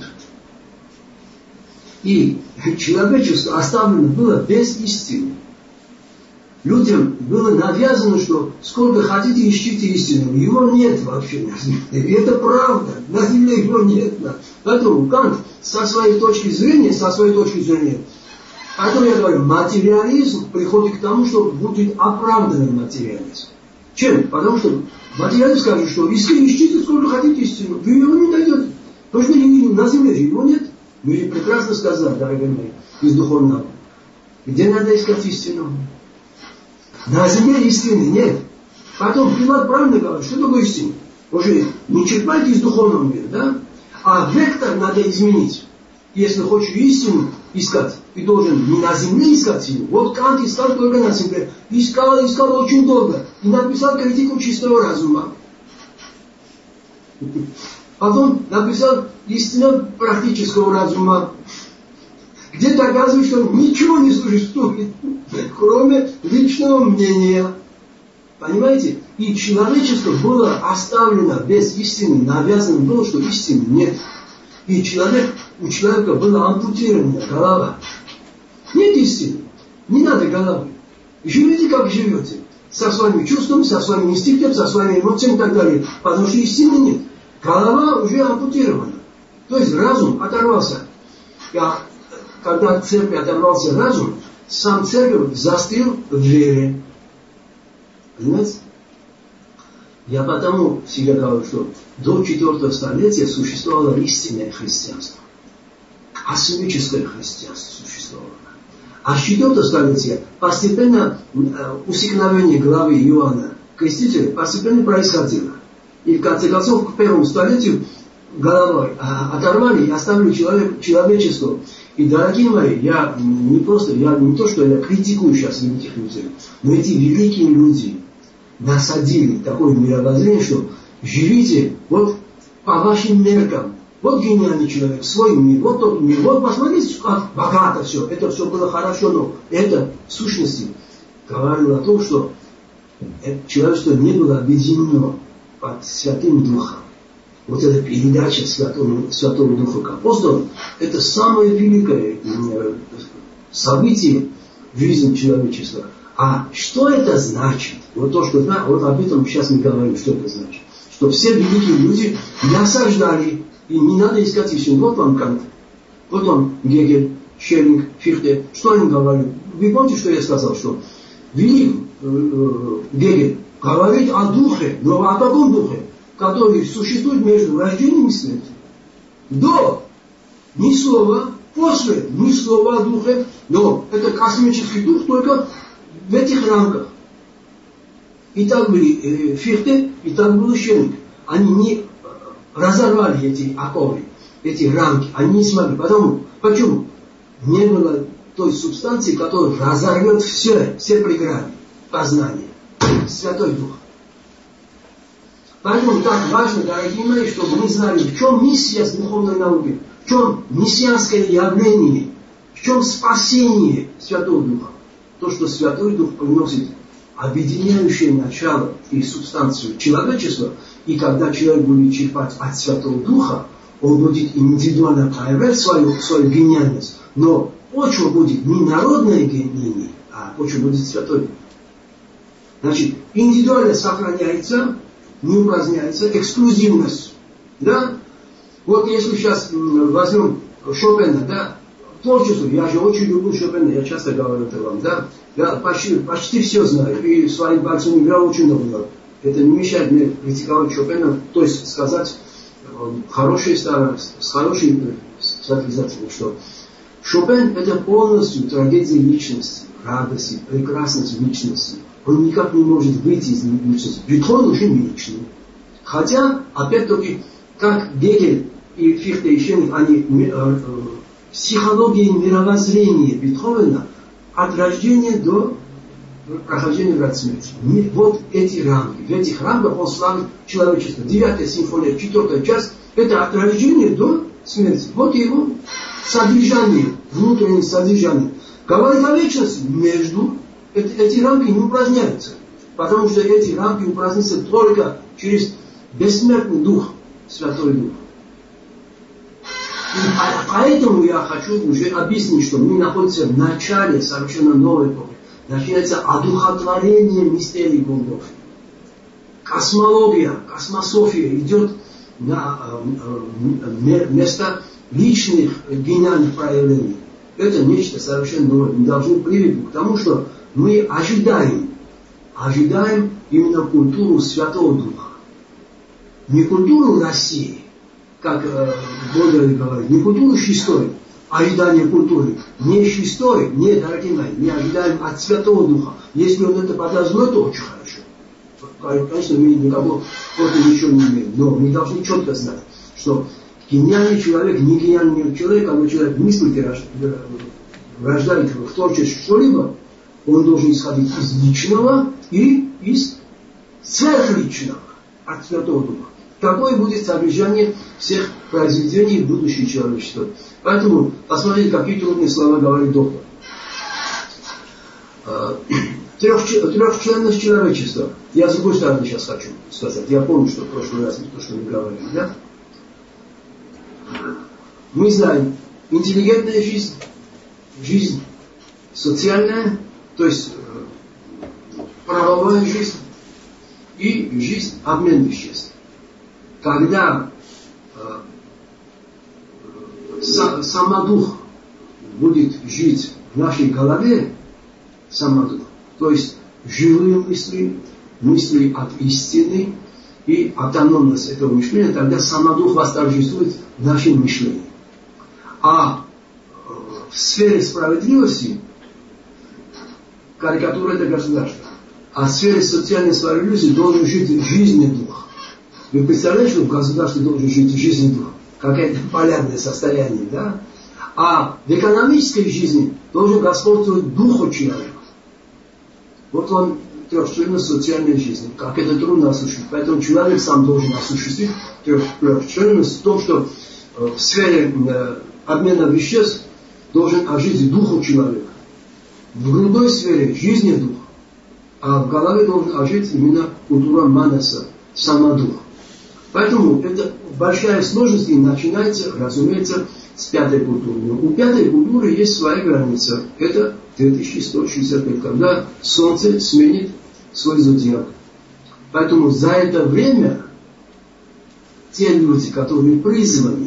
И человечество оставлено было без истины. Людям было навязано, что сколько хотите, ищите истину. Его нет вообще на земле. И это правда. На земле его нет. Поэтому Кант со своей точки зрения, со своей точки зрения, поэтому я говорю, материализм приходит к тому, что будет оправданный материализм. Чем? Потому что материализм скажет, что ищите, ищите сколько хотите истину. Вы его не найдете. Потому что на земле же его нет. Мы же прекрасно сказали, дорогие мои, из духовного. Где надо искать истину? На земле истины нет. Потом Пилат правильно говорит, что такое истина? Уже не черпайте из духовного мира, да? А вектор надо изменить. Если хочешь истину искать, ты должен не на земле искать ее. Вот Кант искал только на земле. Искал, искал очень долго. И написал критику чистого разума. Потом написал истину практического разума. Где доказывает, что ничего не существует, кроме личного мнения. Понимаете? И человечество было оставлено без истины, навязано было, что истины нет. И человек, у человека была ампутирована голова. Нет истины. Не надо головы. Живите, как живете. Со своими чувствами, со своими инстинктами, со своими эмоциями и так далее. Потому что истины нет. Голова уже ампутирована. То есть разум оторвался. А когда от церкви оторвался разум, сам церковь застыл в вере. Понимаете? Я потому всегда говорю, что до четвертого столетия существовало истинное христианство. Космическое христианство существовало. А с четвертого столетия постепенно усекновение главы Иоанна Крестителя постепенно происходило. И в конце концов к первому столетию головой оторвали и оставили человек, человечество. И, дорогие мои, я не просто, я не то, что я критикую сейчас великих людей, но эти великие люди насадили такое мировоззрение, что живите вот по вашим меркам. Вот гениальный человек, свой мир, вот тот мир, вот посмотрите, как богато все, это все было хорошо, но это в сущности говорило о том, что человечество не было объединено под Святым Духом. Вот эта передача Святого, Святого Духа к апостолам, это самое великое событие в жизни человечества. А что это значит? Вот то, что вот об этом сейчас мы говорим, что это значит. Что все великие люди насаждали, и не надо искать еще. Вот вам Кант, вот вам Гегель, Шеллинг, Фихте. Что они говорили? Вы помните, что я сказал? Что велик э, э, Гегель говорит о духе, но о каком духе? Который существует между рождением и смертью. До ни слова, после ни слова о духе, но это космический дух только в этих рамках. И так были э, Фихте, и так был Шеллинг. Они не разорвали эти оковы, эти рамки. Они не смогли. Потому, почему? Не было той субстанции, которая разорвет все, все преграды познания. Святой Дух. Поэтому так важно, дорогие мои, чтобы мы знали, в чем миссия духовной науки, в чем мессианское явление, в чем спасение Святого Духа. То, что Святой Дух приносит объединяющее начало и субстанцию человечества, и когда человек будет черпать от Святого Духа, он будет индивидуально проявлять свою, свою гениальность, но почва будет не народное гение, а почва будет Святой Дух. Значит, индивидуально сохраняется, не упраздняется эксклюзивность. Да? Вот если сейчас возьмем Шопена, да, творчество, я же очень люблю Шопена, я часто говорю это вам, да, я почти, почти все знаю, и своим пальцем играл очень много. Это не мешает мне критиковать Шопена, то есть сказать хорошие стороны, с хорошей соответствием, что Шопен это полностью трагедия личности, радости, прекрасность личности. Он никак не может выйти из личности. Бетховен уже не личный. Хотя, опять-таки, как Гегель и Фихте и Шеллинг, они э, э, психология мировоззрения Бетховена от рождения до прохождения врат смерти. Вот эти рамки. В этих рамках он славит человечество. Девятая симфония, четвертая часть, это от рождения до смерти. Вот его содержание, внутреннее содержание. Говорит о вечности между. Эти рамки не упраздняются. Потому что эти рамки упразднятся только через бессмертный Дух, Святой Дух. И поэтому я хочу уже объяснить, что мы находимся в начале совершенно новой эпохи. Начинается одухотворение мистерий Голгофы. Космология, космософия идет на э, место личных гениальных проявлений. Это нечто совершенно новое. Мы должны привыкнуть к тому, что мы ожидаем, ожидаем именно культуру Святого Духа. Не культуру России, как э, Бодоль говорит, не культуру шестой, ожидание культуры. Не шестой, не, дорогие мои, мы ожидаем от Святого Духа. Если он это подозволит, то очень хорошо. Конечно, мы никого против ничего не имеем, но мы должны четко знать, что гениальный человек, не гениальный человек, а человек мыслит и рождает в творчестве что-либо, он должен исходить из личного и из сверхличного, от Святого Духа. Такое будет содержание всех произведений будущего человечества. Поэтому посмотрите, какие трудные слова говорит доктор. трех, трехчленность человечества. Я с другой стороны сейчас хочу сказать. Я помню, что в прошлый раз то, что мы говорили, да? Мы знаем, интеллигентная жизнь, жизнь социальная, то есть правовая жизнь и жизнь обмен веществ. Когда э, са, самодух будет жить в нашей голове, самодух, то есть живые мысли, мысли от истины и автономность этого мышления, тогда самодух восторжествует в нашем мышлении. А в сфере справедливости карикатура это государство. А в сфере социальной справедливости должен жить жизненный дух. Вы представляете, что в государстве должен жить жизненный дух? Какое-то полярное состояние, да? А в экономической жизни должен господствовать дух человека. Вот он трехчленность социальной жизни. Как это трудно осуществить. Поэтому человек сам должен осуществить трехчленность в том, что в сфере обмена веществ должен ожить дух человека. В грудной сфере жизни дух. А в голове должен ожить именно культура манаса, самодух. Поэтому это большая сложность и начинается, разумеется, с пятой культуры. Но у пятой культуры есть своя граница. Это две тысячи сто шестьдесят лет, когда Солнце сменит свой зодиак. Поэтому за это время те люди, которые призваны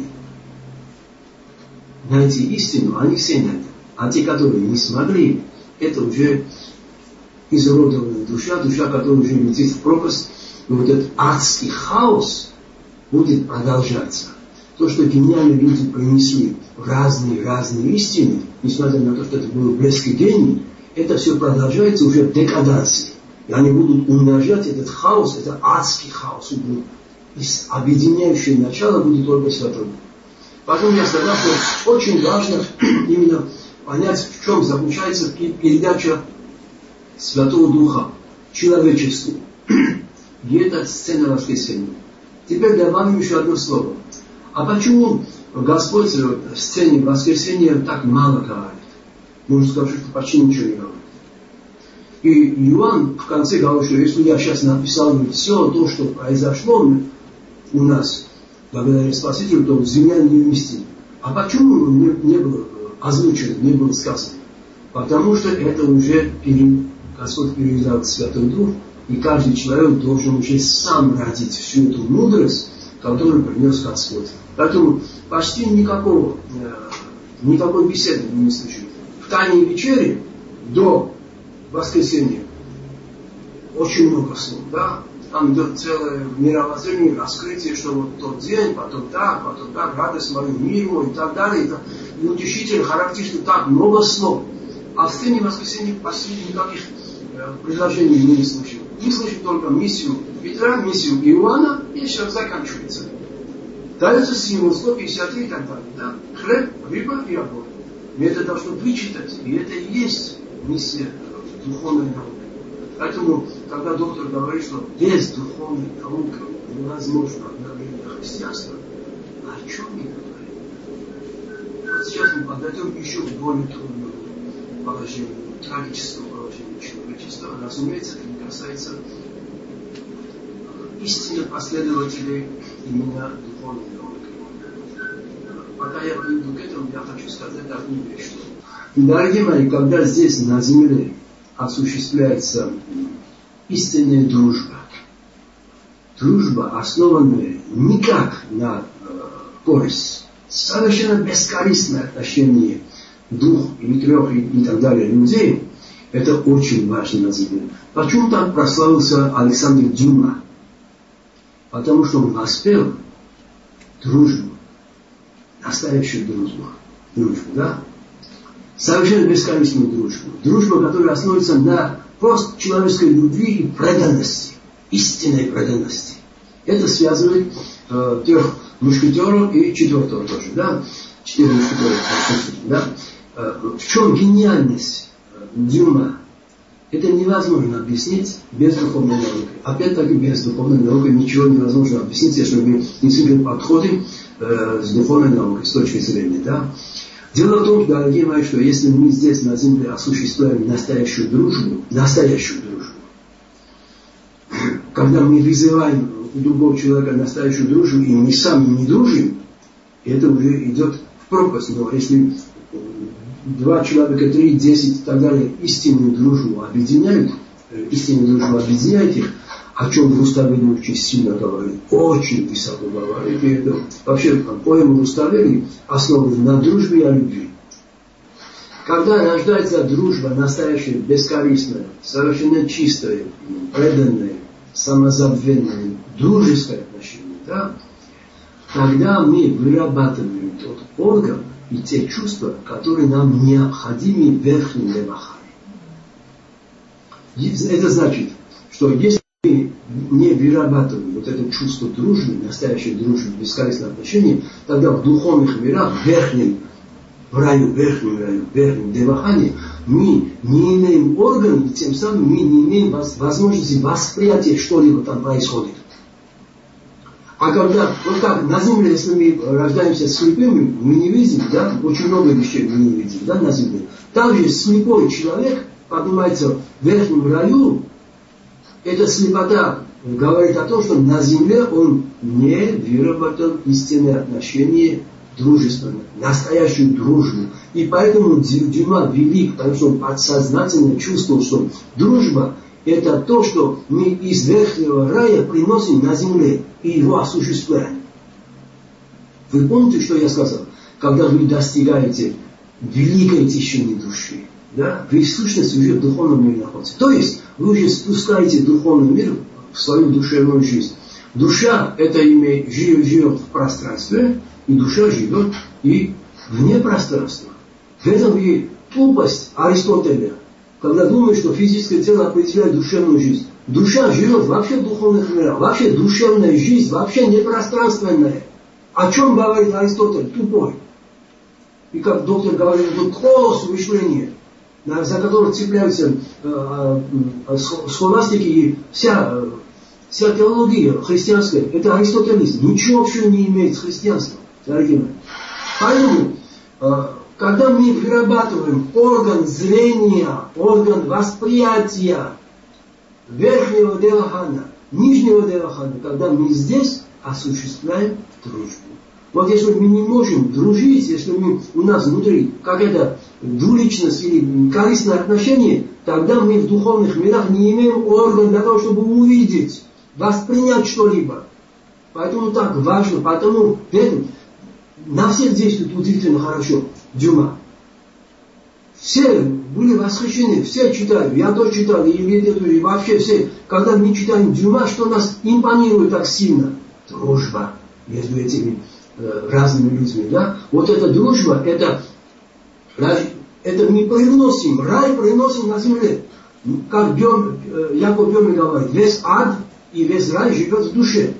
найти истину, они все найдут. А те, которые не смогли, это уже изуродованная душа, душа, которая уже летит в пропасть. И вот этот адский хаос будет продолжаться. То, что гениальные люди принесли разные-разные истины, несмотря на то, что это был блеский гений, это все продолжается уже в декадации. И они будут умножать этот хаос, это адский хаос. И объединяющее начало будет только Святой Дух. Поэтому я сказал, что очень важно именно понять, в чем заключается передача Святого Духа человечеству. И это сцена воскресения. Теперь добавим еще одно слово. А почему Господь в сцене воскресения так мало говорит? Можно сказать, что почти ничего не говорит. И Иоанн в конце говорит, что если я сейчас написал все то, что произошло у нас, благодаря Спасителю, то земля не вместит. А почему не, не было озвучено, не было сказано? Потому что это уже перед, Господь передал Святой Дух, и каждый человек должен уже сам родить всю эту мудрость, которую принес Господь. Поэтому почти никакого, никакой беседы не слышим. В Тайной вечере до воскресенья очень много слов, да? Там идет целое мировоззрение, раскрытие, что вот тот день, потом так, потом так, радость мою, мир мой и так далее. И, так. И утешитель, характеристик, так много слов. А в сцене воскресенья почти никаких э, предложений мы не слышим. Мы слышим только миссию Петра, миссию Иоанна, и сейчас заканчивается. Дается символ сто пятьдесят три и так далее. Да? Хлеб, рыба и огонь. Мы это должны вычитать, и это и есть миссия духовной науки. Поэтому, когда доктор говорит, что без духовной науки невозможно обновление христианства, о чем мы говорим? Вот сейчас мы подойдем еще к более трудному положению, трагическому положению человечества. Разумеется, это не касается истинных последователей именно духовной науки. Пока я приду к этому, я хочу сказать одну вещь. Дорогие мои, когда здесь на земле осуществляется истинная дружба, дружба, основанная никак на э, корысть, совершенно бескорыстное отношение двух или трех и, и так далее людей, это очень важно на земле. Почему так прославился Александр Дюма? Потому что он воспел дружбу, настоящую дружбу, дружбу, да? Совершенно бесконечную дружбу. Дружбу, которая основывается на просто человеческой любви и преданности, истинной преданности. Это связывает э, трех мушкетеров и четвертого тоже, да? Четыре мушкетера, да? Э, в чем гениальность э, Дюма? Это невозможно объяснить без духовной науки. Опять-таки, без духовной науки ничего невозможно объяснить, если мы действительно подходим э, с духовной наукой, с точки зрения, да? Дело в том, дорогие мои, что если мы здесь на земле осуществляем настоящую дружбу, настоящую дружбу, когда мы вызываем у другого человека настоящую дружбу, и мы сами не дружим, это уже идет в пропасть. Но если два человека, три, десять и так далее истинную дружбу объединяют, истинную дружбу объединяет их, о чем Руставели очень сильно говорит, очень высоко говорит, и это вообще поэму Руставели основана на дружбе и о любви. Когда рождается дружба настоящая, бескорыстная, совершенно чистая, преданная, самозабвенная, дружеское отношение, да, тогда мы вырабатываем тот орган и те чувства, которые нам необходимы в верхнем левахане. Это значит, что если мы не вырабатываем вот это чувство дружбы, настоящей дружбы, бескорыстного отношения, тогда в духовных мирах, в верхнем, в раю, в верхнем раю, в верхнем левахане, мы не имеем орган, и тем самым мы не имеем возможности восприятия, что-либо там происходит. А когда, вот как на земле, если мы рождаемся слепыми, мы не видим, да, очень много вещей мы не видим, да, на земле. Также слепой человек поднимается в верхнем раю, эта слепота говорит о том, что на земле он не выработал истинные отношения дружественные, настоящую дружбу. И поэтому Дюма велик, потому что он подсознательно чувствовал, что дружба – это то, что мы из верхнего рая приносим на земле и его осуществляем. Вы помните, что я сказал? Когда вы достигаете великой тишины души, да, вы в сущности уже в духовном мире находитесь. То есть вы уже спускаете духовный мир в свою душевную жизнь. Душа это имеет, живет, живет в пространстве, и душа живет и вне пространства. В этом и тупость Аристотеля, когда думает, что физическое тело определяет душевную жизнь. Душа живет вообще в духовных мирах, вообще душевная жизнь, вообще не пространственная. О чем говорит Аристотель? Тупой. И как доктор говорит, это колосс мышления, за который цепляются э, э, схоластики и вся, э, вся теология христианская. Это аристотелизм. Ничего общего не имеет с христианством, дорогие мои. Поэтому, э, когда мы вырабатываем орган зрения, орган восприятия верхнего девахана, нижнего девахана, когда мы здесь осуществляем дружбу. Вот если мы не можем дружить, если мы, у нас внутри какая-то двуличность или корыстное отношение, тогда мы в духовных мирах не имеем органа для того, чтобы увидеть, воспринять что-либо. Поэтому так важно, поэтому на всех действует удивительно хорошо Дюма. Все были восхищены, все читали, я тоже читал, и литературу, и вообще все. Когда мы читаем Дюма, что нас импонирует так сильно? Дружба между этими э, разными людьми, да? Вот эта дружба, это, это мы приносим, рай приносим на земле. Как Бём, э, Яков Бёме говорит, весь ад и весь рай живет в душе.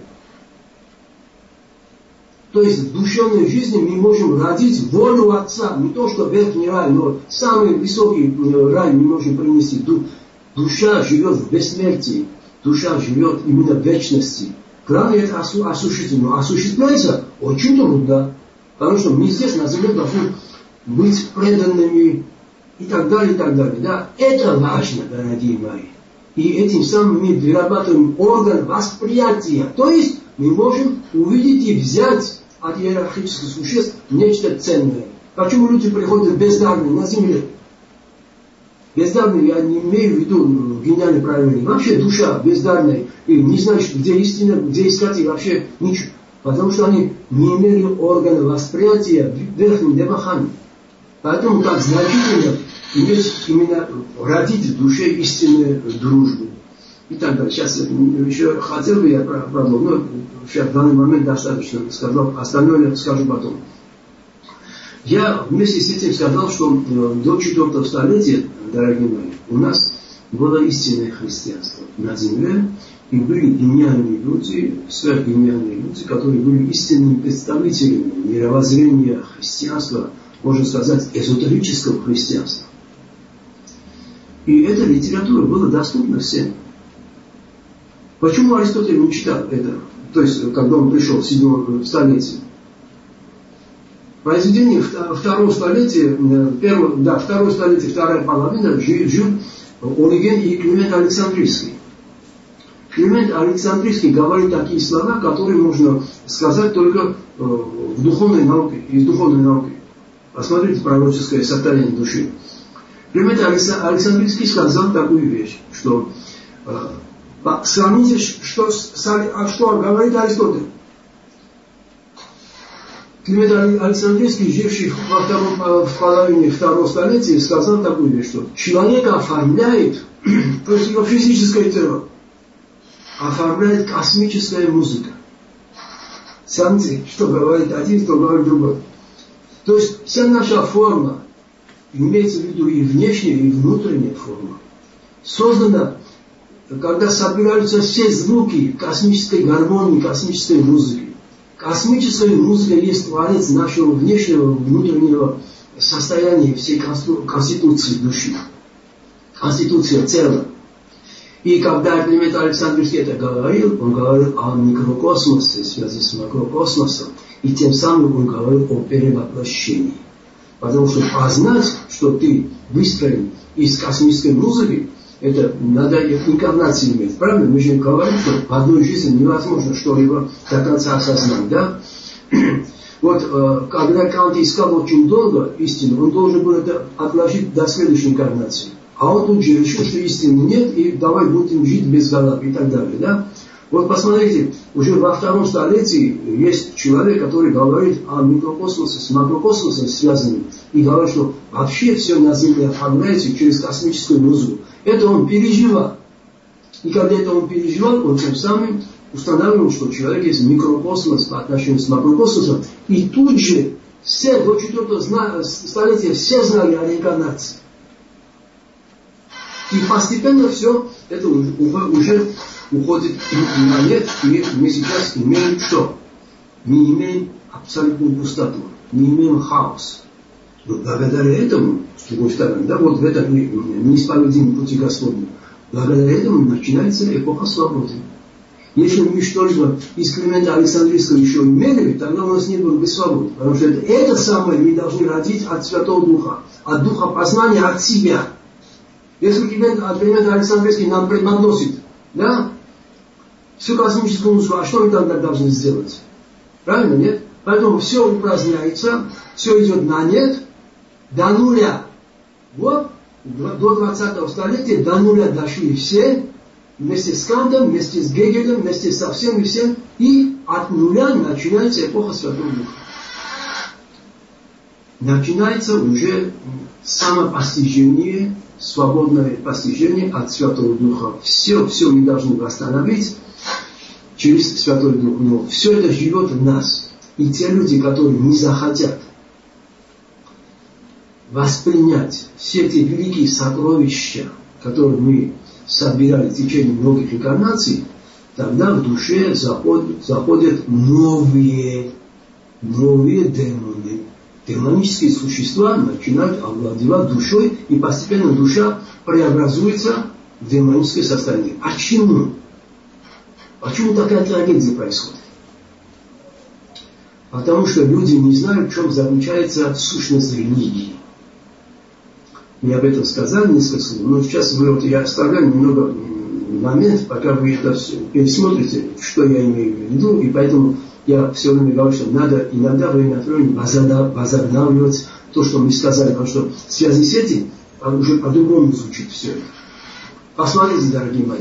То есть в душевной жизни мы можем родить волю Отца. Не то, что верхний рай, но самый высокий рай мы можем принести. Душа живет в бессмертии. Душа живет именно в вечности. Главное это осуществить. Но осуществляется очень трудно. Потому что мы здесь на земле должны быть преданными и так далее, и так далее. Да? Это важно, дорогие мои. И этим самым мы вырабатываем орган восприятия. То есть мы можем увидеть и взять от иерархических существ нечто ценное. Почему люди приходят бездарные на земле? Бездарные, я не имею в виду гениальное проявление. Вообще душа бездарная. И не знают, где истина, где искать, и вообще ничего. Потому что они не имели органа восприятия в верхнем девахане. Поэтому так значительно иметь именно родить в душе истинную дружбу. И так далее. Сейчас еще хотел бы я продолжить, но сейчас в данный момент достаточно сказал, остальное я скажу потом. Я вместе с этим сказал, что до четвёртого столетия, дорогие мои, у нас было истинное христианство на земле, и были гениальные люди, сверхгениальные люди, которые были истинными представителями мировоззрения христианства, можно сказать, эзотерического христианства. И эта литература была доступна всем. Почему Аристотель не читал это? То есть, когда он пришел в седьмом столетии. произведение второго столетия, первого, да, второе столетие, вторая половина, жил Ориген и Климент Александрийский. Климент Александрийский говорит такие слова, которые можно сказать только в духовной науке, из духовной науки. Посмотрите пророческое состояние души. Климент Александрийский сказал такую вещь, что сравните, что, что говорит Аристотель. Климент Александрийский, живший во втором, в половине второго столетия, сказал такую вещь, что человека оформляет, то есть его физическое тело, оформляет космическая музыка. Смотрите, что говорит один, что говорит другой. То есть вся наша форма, имеется в виду и внешняя, и внутренняя форма, создана, когда собираются все звуки космической гармонии, космической музыки. Космическая музыка есть творец нашего внешнего, внутреннего состояния всей конституции души. Конституция тела. И когда Климент Александрийский это говорил, он говорил о микрокосмосе, в связи с макрокосмосом, и тем самым он говорил о перевоплощении. Потому что познать, что ты выстроен из космической музыки, это надо инкарнацию иметь. Правильно? Мы же говорим, что в одной жизни невозможно что-либо до конца осознать. Да? Вот, когда Кант искал очень долго истину, он должен был это отложить до следующей инкарнации. А он тут же решил, что истины нет, и давай будем жить без голов и так далее. Да? Вот посмотрите, уже во втором столетии есть человек, который говорит о микрокосмосе с макрокосмосом связанным, и говорит, что вообще все на Земле оформляется через космическую музыку. Это он переживал. И когда это он переживал, он тем самым устанавливал, что человек есть микрокосмос по отношению с макрокосмосом. И тут же все до четвертого столетия все знали о реинкарнации. И постепенно все это уже, уже уходит на нет, и мы сейчас имеем что? Мы имеем абсолютную пустоту, мы имеем хаос. Но благодаря этому, с другой стороны, да, вот в этом неисповедимом пути Господнем, благодаря этому начинается эпоха свободы. Если мы что-либо из Климента Александрийского еще имели, тогда у нас не было бы свободы. Потому что это, это самое мы должны родить от Святого Духа, от Духа познания, от себя. Если Климент Александрийский нам преподносит, да, всю космическую музыку, а что мы тогда должны сделать? Правильно, нет? Поэтому все упраздняется, все идет на нет, до нуля. Вот, до двадцатого столетия до нуля дошли все, вместе с Кантом, вместе с Гегелем, вместе со всем и всем, и от нуля начинается эпоха Святого Духа. Начинается уже самопостижение, свободное постижение от Святого Духа. Все, все мы должны восстановить через Святой Дух. Но все это живет в нас. И те люди, которые не захотят воспринять все эти великие сокровища, которые мы собирали в течение многих инкарнаций, тогда в душе заходят, заходят новые, новые демоны. Демонические существа начинают овладевать душой, и постепенно душа преобразуется в демоническое состояние. А почему? Почему такая трагедия происходит? Потому что люди не знают, в чем заключается сущность религии. Мы об этом сказали несколько слов, но сейчас вы, вот, я оставляю немного момент, пока вы это все пересмотрите, что я имею в виду, и поэтому я все время говорю, что надо иногда время от времени возобновливать то, что мы сказали, потому что в связи с этим уже по-другому звучит все это. Посмотрите, дорогие мои.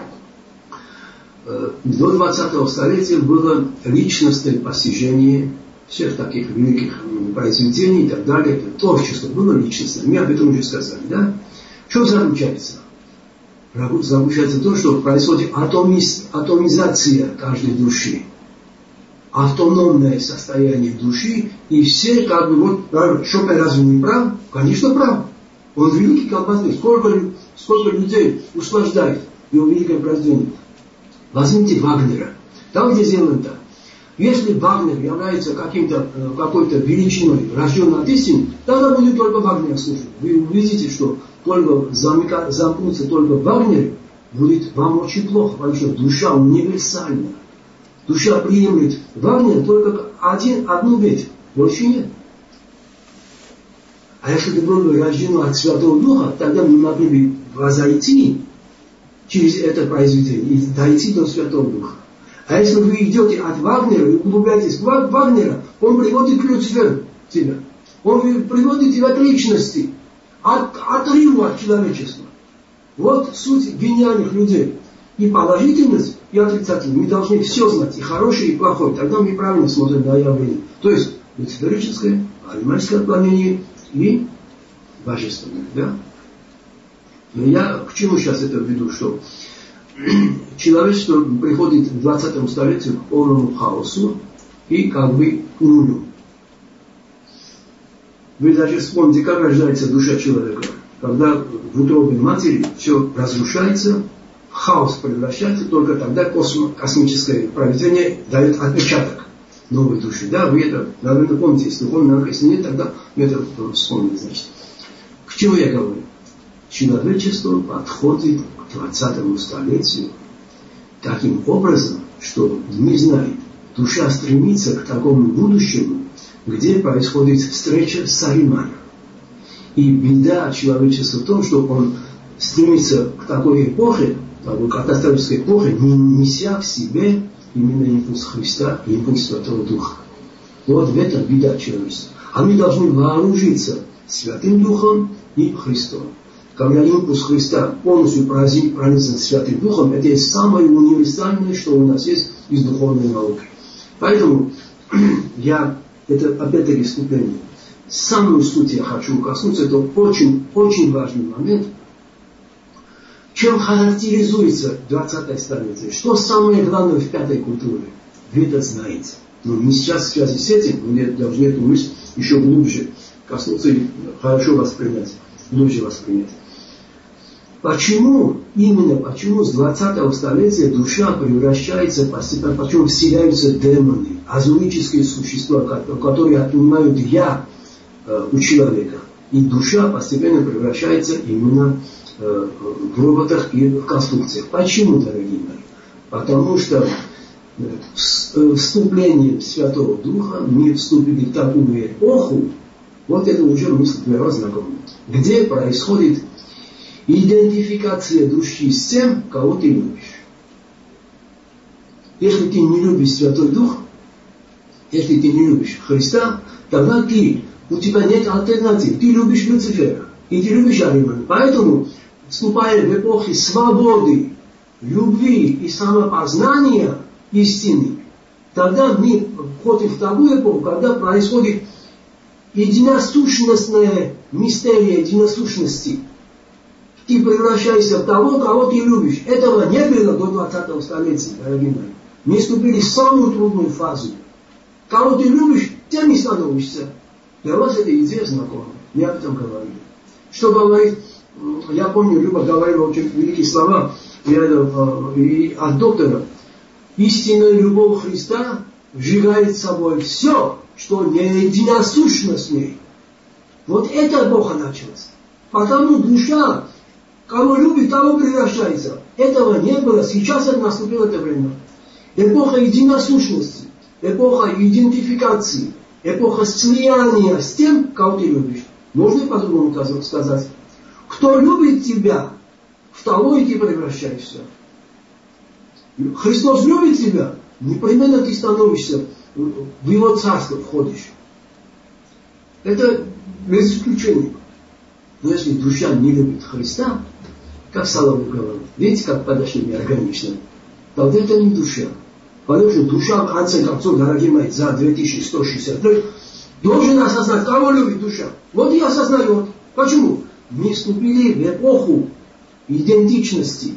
До двадцатого столетия было личностное постижение всех таких великих произведений и так далее. Это творчество было личностное. Мы об этом уже сказали, да? Что заключается? Заключается то, что происходит атомиз, атомизация каждой души. Автономное состояние души, и все как бы вот, правильно, Шопен разве не прав? Конечно, прав. Он великий композитор. Сколько, сколько людей услаждает его великое произведение. Возьмите Вагнера. Там, где сделано так. Если Вагнер является каким-то, какой-то величиной, рожденной от истины, тогда будет только Вагнер служить. Вы увидите, что только замека, замкнуться только в Вагнере, будет вам очень плохо, потому что душа универсальна. Душа приемлет Вагнер только один, одну ветвь, больше нет. А если бы было рождено от Святого Духа, тогда мы могли бы возойти через это произведение и дойти до Святого Духа. А если вы идете от Вагнера и углубляетесь в Вагнера, он приводит к Люциферу тебя. Он приводит тебя к личности, от, отрыву от человечества. Вот суть гениальных людей. И положительность, и отрицательность. Мы должны все знать, и хорошее, и плохое. Тогда мы правильно смотрим на явление. То есть люциферическое, анимальское отклонение и божественное. Да? Но я к чему сейчас это веду, что человечество приходит в двадцатом столетии к полному хаосу и как бы к нулю. Вы даже вспомните, как рождается душа человека. Когда в утробе матери все разрушается, в хаос превращается, только тогда космо, космическое проведение дает отпечаток новой души. Да, вы это, наверное, помните, если помните, если нет, тогда вы это вспомните, значит. К чему я говорю? Человечество подходит к двадцатому столетию таким образом, что не знает, душа стремится к такому будущему, где происходит встреча с Ариманом. И беда человечества в том, что он стремится к такой эпохе, такой катастрофической эпохе, не неся в себе именно импульс Христа и импульс Святого Духа. Вот в этом беда человечества. А мы должны вооружиться Святым Духом и Христом. Когда импульс Христа полностью пронизан Святым Духом, это есть самое универсальное, что у нас есть из духовной науки. Поэтому я, это опять-таки вступление, самую суть я хочу коснуться, это очень-очень важный момент. Чем характеризуется двадцатое столетие? Что самое главное в пятой культуре? Вы это знаете. Но мы сейчас в связи с этим, мы должны эту мысль еще глубже коснуться и хорошо воспринять, глубже воспринять. Почему, именно почему с двадцатого столетия душа превращается постепенно, почему вселяются демоны, азурические существа, которые отнимают я э, у человека. И душа постепенно превращается именно э, в роботах и в конструкциях. Почему, дорогие мои? Потому что э, вступлением Святого Духа мы вступили в такую эпоху, вот это уже мысль для знакомая, где происходит идентификация души с тем, кого ты любишь. Если ты не любишь Святой Дух, если ты не любишь Христа, тогда ты, у тебя нет альтернатив. Ты любишь Люцифера, и ты любишь Аримана. Поэтому, вступая в эпохи свободы, любви и самопознания истины, тогда мы входим в такую эпоху, когда происходит единосущностная мистерия единосущности. Ты превращаешься в того, кого ты любишь. Этого не было до двадцатого столетия, дорогие мои. Мы вступили в самую трудную фазу. Кого ты любишь, тем и становишься. Для вас эта идея знакома. Мы об этом говорили. Что говорит, я помню, Люба говорила очень великие слова и от доктора. Истинная любовь Христа сжигает собой все, что не единосущно с ней. Вот эта эпоха началась. Потому душа, кого любит, того превращается. Этого не было. Сейчас это наступило это время. Эпоха единосущности, эпоха идентификации, эпоха слияния с тем, кого ты любишь. Можно и по-другому сказать. Кто любит тебя, в того и ты превращаешься. Христос любит тебя, непременно ты становишься, в Его царство входишь. Это без исключения. Но если душа не любит Христа, как Соломон говорит, видите, как подошли неорганично, тогда это не душа. Потому что душа, в конце концов, дорогие мои, за две тысячи сто шестьдесят лет, должен осознать, кого любит душа. Вот и осознает. Почему? Мы вступили в эпоху идентичности.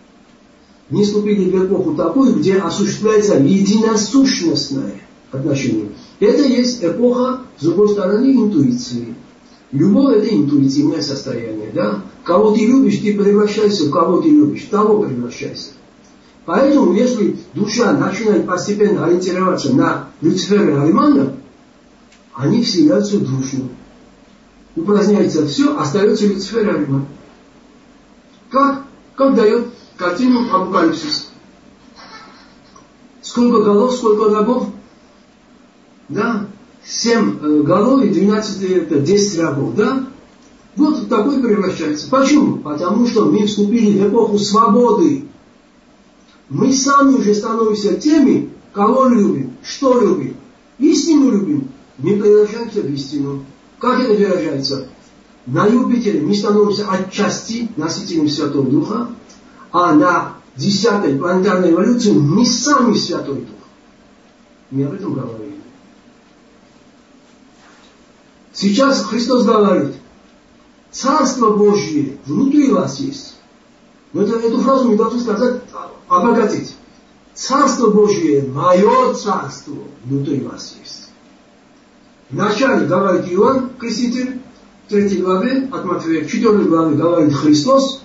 Мы вступили в эпоху такую, где осуществляется единосущностное отношение. Это есть эпоха, с другой стороны, интуиции. Любовь – это интуитивное состояние. Да? Кого ты любишь, ты превращаешься в кого ты любишь. В того превращайся. Поэтому, если душа начинает постепенно ориентироваться на Люцифера и Аримана, они вселяются в душу. Упраздняется все, остается Люцифер и Ариман. Как? Как дает картину Апокалипсис. Сколько голов, сколько рогов? Да. семь голов и двенадцать, это десять рогов, да? Вот такой превращается. Почему? Потому что мы вступили в эпоху свободы. Мы сами уже становимся теми, кого любим, что любим. Истину любим. Мы превращаемся в истину. Как это выражается? На Юпитере мы становимся отчасти носителем Святого Духа, а на десятой планетарной эволюции мы сами Святой Дух. Мы об этом говорили. Сейчас Христос говорит, Царство Божье внутри вас есть. Но это, эту фразу мы должны сказать, обогатить. Царство Божье, мое царство внутри вас есть. Вначале говорит Иоанн Креститель, в третьей главе от Матфея, в четвертой главе говорит Христос,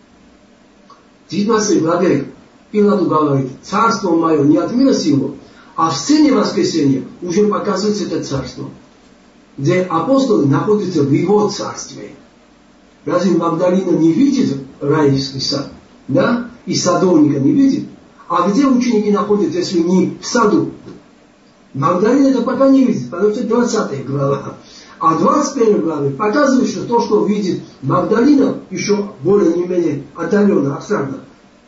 в девятнадцатой главе Пилату говорит, царство мое не от мира сего, а в сцене воскресения уже показывается это царство, где апостолы находятся в его царстве. Разве Магдалина не видит райский сад? Да? И садовника не видит? А где ученики находятся, если не в саду? Магдалина это пока не видит, потому что двадцатая глава. А двадцать первая глава показывает, что то, что видит Магдалина, еще более-менее отдаленно, абстрактно,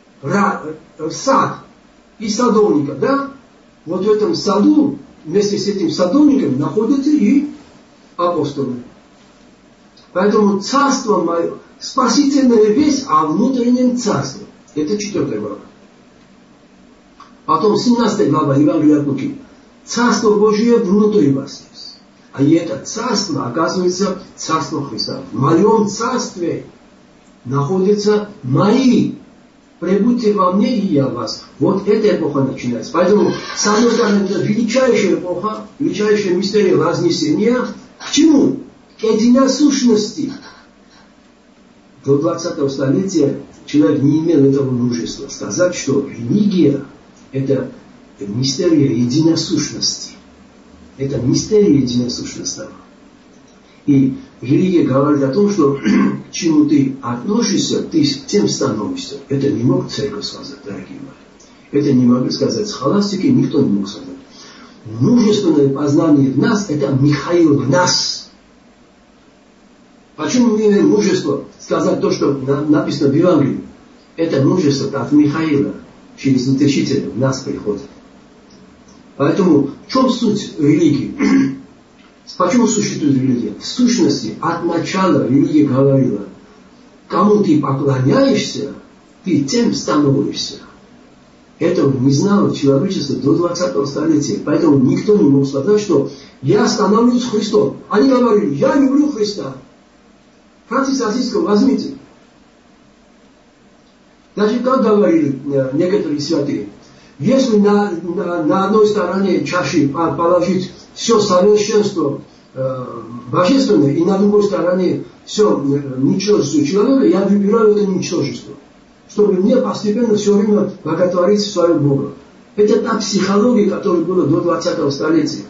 сад и садовника, да? Вот в этом саду, вместе с этим садовником, находятся и апостолы. Поэтому царство мое, спасительная весть о внутреннем царстве. Это четвертая глава. Потом семнадцатая глава Евангелия от Луки. Царство Божие внутри вас есть. А это царство, оказывается, царство Христа. В моем царстве находятся мои. Прибудьте во мне, и я в вас. Вот эта эпоха начинается. Поэтому, с одной стороны, это величайшая эпоха, величайшая мистерия вознесения. К чему? К единосущности. До двадцатого столетия человек не имел этого мужества сказать, что религия – это мистерия единосущности. Это мистерия единосущности. И религия говорит о том, что к чему ты относишься, ты тем становишься. Это не мог церковь сказать, дорогие мои. Это не могли сказать схоластики, никто не мог сказать. Мужественное познание в нас – это Михаил в нас. Почему мы имеем мужество сказать то, что написано в Евангелии? Это мужество от Михаила через утешителя в нас приходит. Поэтому в чем суть религии? Почему существует религия? В сущности, от начала религия говорила, кому ты поклоняешься, ты тем становишься. Этого не знало человечество до двадцатого столетия. Поэтому никто не мог сказать, что я становлюсь Христом. Они говорили, я люблю Христа. Франциска Азийского возьмите. Даже как говорили некоторые святые, если на, на, на одной стороне чаши положить все совершенство э, божественное, и на другой стороне все э, ничтожество человека, я выбираю это ничтожество, чтобы мне постепенно все время боготворить своего Бога. Это та психология, которая была до двадцатого столетия.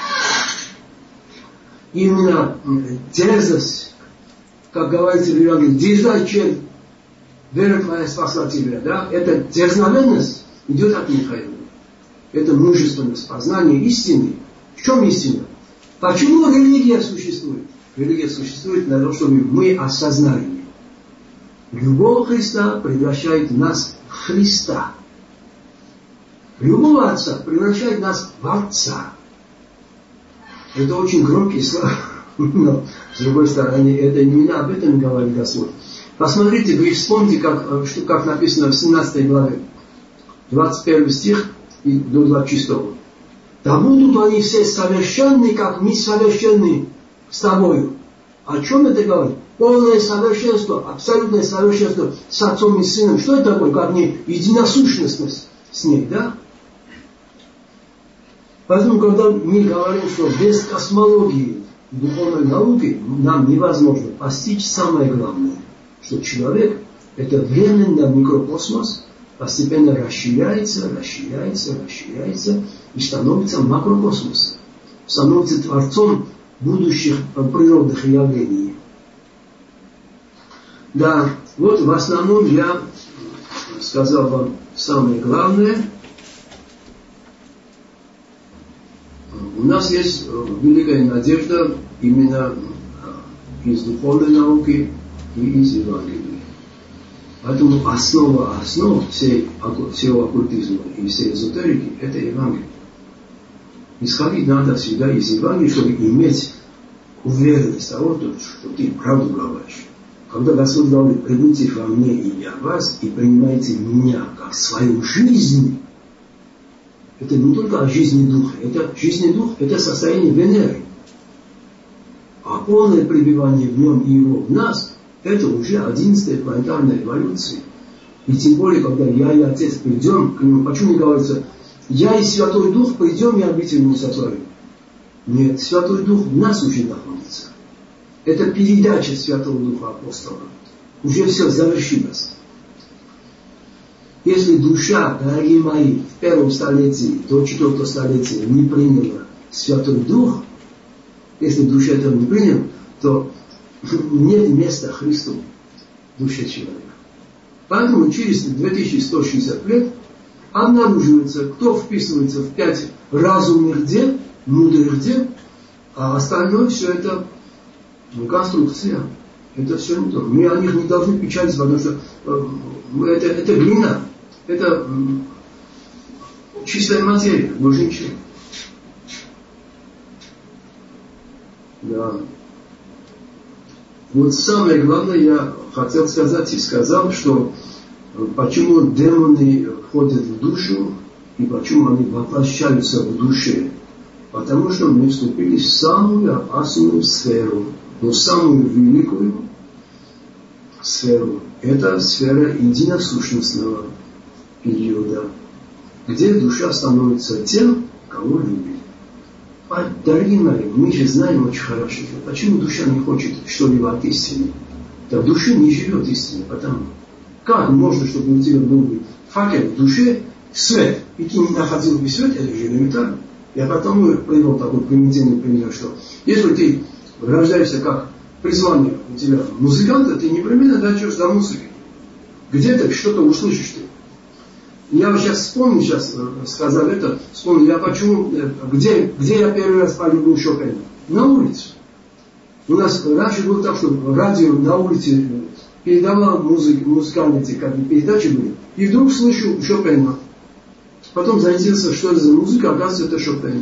Именно дерзость, как говорится в Евангелии, дерзай, червь, вера твоя спасла тебя. Да? Это дерзновенность идет от Михаила. Это мужественность, познание истины. В чем истина? Почему религия существует? Религия существует для того, чтобы мы осознали ее. Любовь Христа превращает нас в Христа. Любовь Отца превращает нас в Отца. Это очень громкие слова. Но, с другой стороны, это именно об этом говорит Господь. Посмотрите, вы вспомните, как, что, как написано в семнадцатой главе, двадцать первый стих и до двадцать шестого. Да будут они все совершенны, как мы совершенны с тобою. О чем это говорит? Полное совершенство, абсолютное совершенство с Отцом и Сыном. Что это такое? Как не единосущностность с ней, да? Поэтому, когда мы говорим, что без космологии, духовной науки нам невозможно постичь самое главное, что человек – это временный микрокосмос, постепенно расширяется, расширяется, расширяется и становится макрокосмосом, становится творцом будущих природных явлений. Да, вот в основном я сказал вам самое главное. у нас есть великая надежда именно из духовной науки и из Евангелия. Поэтому основа основ всей, всего оккультизма и всей эзотерики – это Евангелие. Исходить надо всегда из Евангелия, чтобы иметь уверенность того, что ты правду говоришь. Когда Господь говорит: придите во мне и я вас, и принимайте меня как свою жизнь, это не только о жизни духа, это жизненный дух, это состояние Венеры. А полное пребывание в нем и его в нас, это уже одиннадцатая планетарная эволюция. И тем более, когда я и Отец придем к нему, почему не говорится: я и Святой Дух придем и обитель ему сотворим? Нет, Святой Дух в нас уже находится. Это передача Святого Духа апостола. Уже все завершилось. Если душа, дорогие мои, в первом столетии до четвертого столетия не приняла Святой Дух, если душа этого не приняла, то нет места Христу в душе человека. Поэтому через две тысячи сто шестьдесят лет обнаруживается, кто вписывается в пять разумных дел, мудрых дел, а остальное все это ну, конструкция. Это все не то. Мы о них не должны печалиться, потому что э, это, это глина, это э, чистая материя, больше ничего. Да. Вот самое главное я хотел сказать и сказал, что почему демоны входят в душу и почему они воплощаются в душе. Потому что мы вступили в самую опасную сферу, но самую великую сферу. Это сфера единосущностного периода, где душа становится тем, кого любит. А, дорогие мои, мы же знаем очень хорошо, почему душа не хочет что-либо от истины. Да в душе не живет истина, потому как можно, чтобы у тебя был факел в душе, свет, и ты не находил бы свет, это же элементарно. Я потому привел такой примитивный пример, что если ты рождаешься как призвание у тебя музыканта, ты непременно дойдешь до музыки. Где-то что-то услышишь ты. Я сейчас вспомнил, сейчас сказал это, вспомнил, я почему, где, где я первый раз полюбил Шопена? На улице. У нас раньше было так, что радио на улице передавало музык, музыкальные эти, как передачи были, и вдруг слышу Шопена. Потом заинтересовался, что это за музыка, оказывается, это Шопен.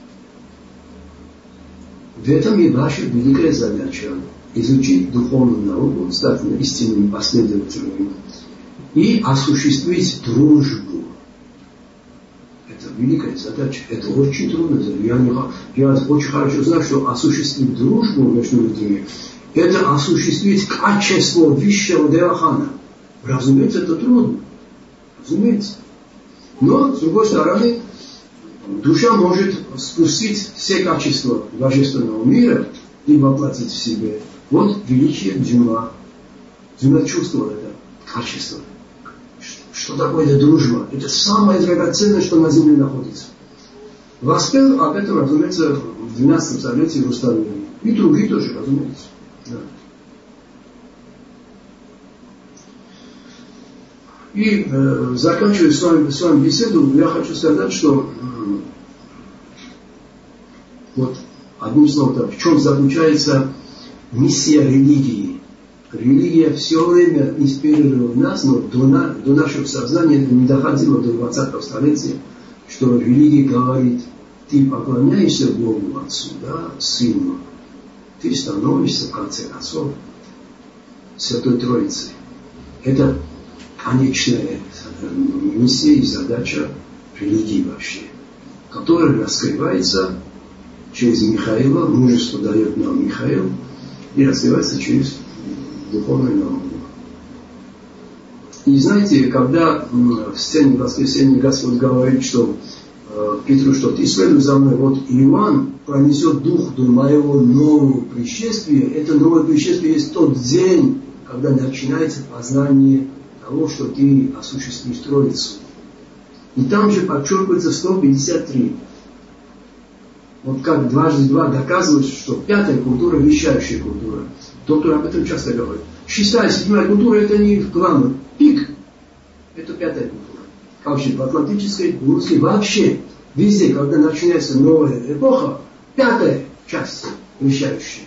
В этом и ваша великая задача – изучить духовную науку, стать истинными последователями и осуществить дружбу. Это великая задача. Это очень трудно. Я, не, я очень хорошо знаю, что осуществить дружбу между людьми – это осуществить качество высшего Девахана. Разумеется, это трудно. Разумеется. Но, с другой стороны, душа может спустить все качества божественного мира и воплотить в себе. Вот величие Джума. Джума чувствовал это качество. Что такое эта дружба? Это самое драгоценное, что на земле находится. Воспел об этом, разумеется, в двенадцатом столетии Рустам. И другие тоже, разумеется. Да. И э, заканчивая с вами, с вами беседу, я хочу сказать, что э, вот одним словом, в чем заключается миссия религии. Религия все время инспирировала нас, но до, на, до нашего сознания это не доходило до двадцатого столетия, что религия говорит: ты поклоняешься Богу Отцу, да, Сыну, ты становишься в конце концов Святой Троицей. Это конечная миссия и задача религии вообще, которая раскрывается через Михаила, мужество дает нам Михаил, и раскрывается через духовную науку. И знаете, когда в сцене воскресения Господь говорит, что э, Петру, что ты следуй за мной, вот Иоанн пронесет дух до моего нового пришествия. Это новое пришествие есть тот день, когда начинается познание того, что ты осуществишь Троицу. И там же подчеркивается сто пятьдесят три. Вот как дважды два доказывает, что пятая культура – вещающая культура. Доктор об этом часто говорит. Шестая, седьмая культура – это не главное. Пик – это пятая культура. Вообще в атлантической, в русской вообще Везде, когда начинается новая эпоха, пятая часть решающая.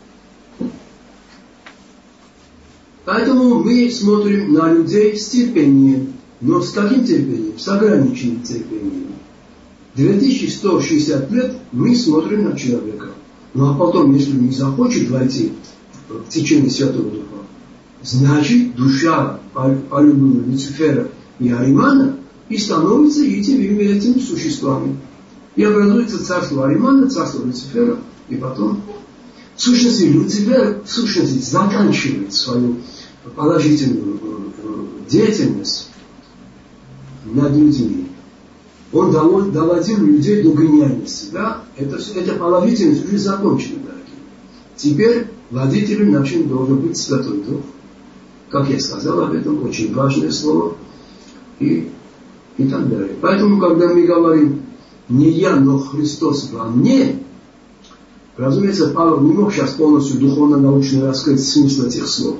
Поэтому мы смотрим на людей с терпением. Но с каким терпением? С ограниченным терпением. две тысячи сто шестьдесят лет мы смотрим на человека. Ну а потом, если не захочет войти в течение Святого Духа, значит, душа полюбила Люцифера и Аримана и становится этими, этими существами. И образуется царство Аримана, царство Люцифера, и потом в сущности Люцифер в сущности заканчивает свою положительную деятельность над людьми. Он доводил людей до гениальности. Да? Это, эта положительность уже закончена, дорогие. Теперь водителем нашим должен быть Святой Дух. Как я сказал об этом, очень важное слово. И, и так далее. Поэтому, когда мы говорим «не я, но Христос во мне», разумеется, Павел не мог сейчас полностью духовно-научно раскрыть смысл этих слов.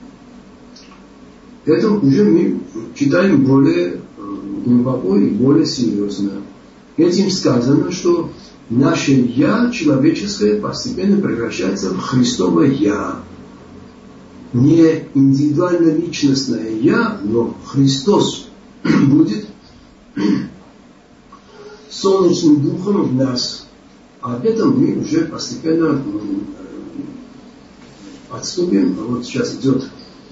Это уже мы читаем более глубоко и более серьезно. Этим сказано, что наше «я» человеческое постепенно превращается в Христово «я». Не индивидуально-личностное «я», но Христос будет солнечным духом в нас. А об этом мы уже постепенно отступим. А вот сейчас идет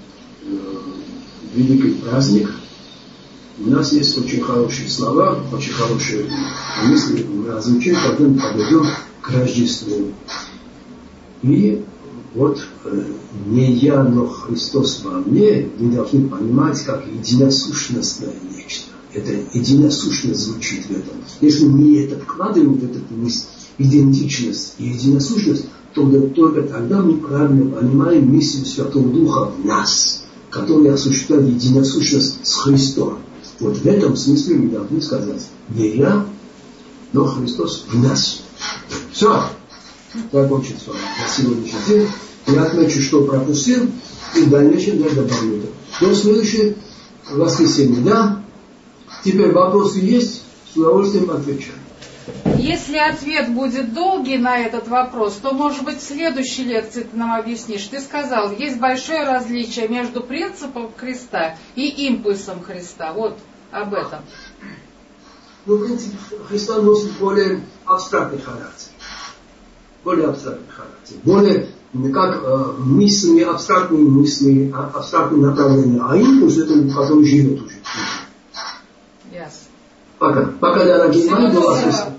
великий праздник. У нас есть очень хорошие слова, очень хорошие мысли, мы разучим, когда мы подойдем к Рождеству. И вот не я, но Христос во мне, мы должны понимать как единосущностное нечто. Это единосущность звучит в этом. Если мы это вкладываем в этот мысль, идентичность и единосущность, то только тогда мы правильно понимаем миссию Святого Духа в нас, который осуществляет единосущность с Христом. Вот в этом смысле мы должны сказать, не я, но Христос в нас. Все. Закончим с вами на сегодняшний день. Я отмечу, что пропустил, и в дальнейшем я добавлю это. До следующего воскресенья, да? Теперь вопросы есть? С удовольствием отвечаю. Если ответ будет долгий на этот вопрос, то, может быть, в следующей лекции ты нам объяснишь. Ты сказал, есть большое различие между принципом Христа и импульсом Христа. Вот об этом. Ну, принцип Христа носит более абстрактный характер. Более абстрактный характер. Более, как э, мысли, абстрактные мысли, абстрактные направления. А импульс это, который живет уже. Ясно. Пока. Пока, дорогие мои, до вас.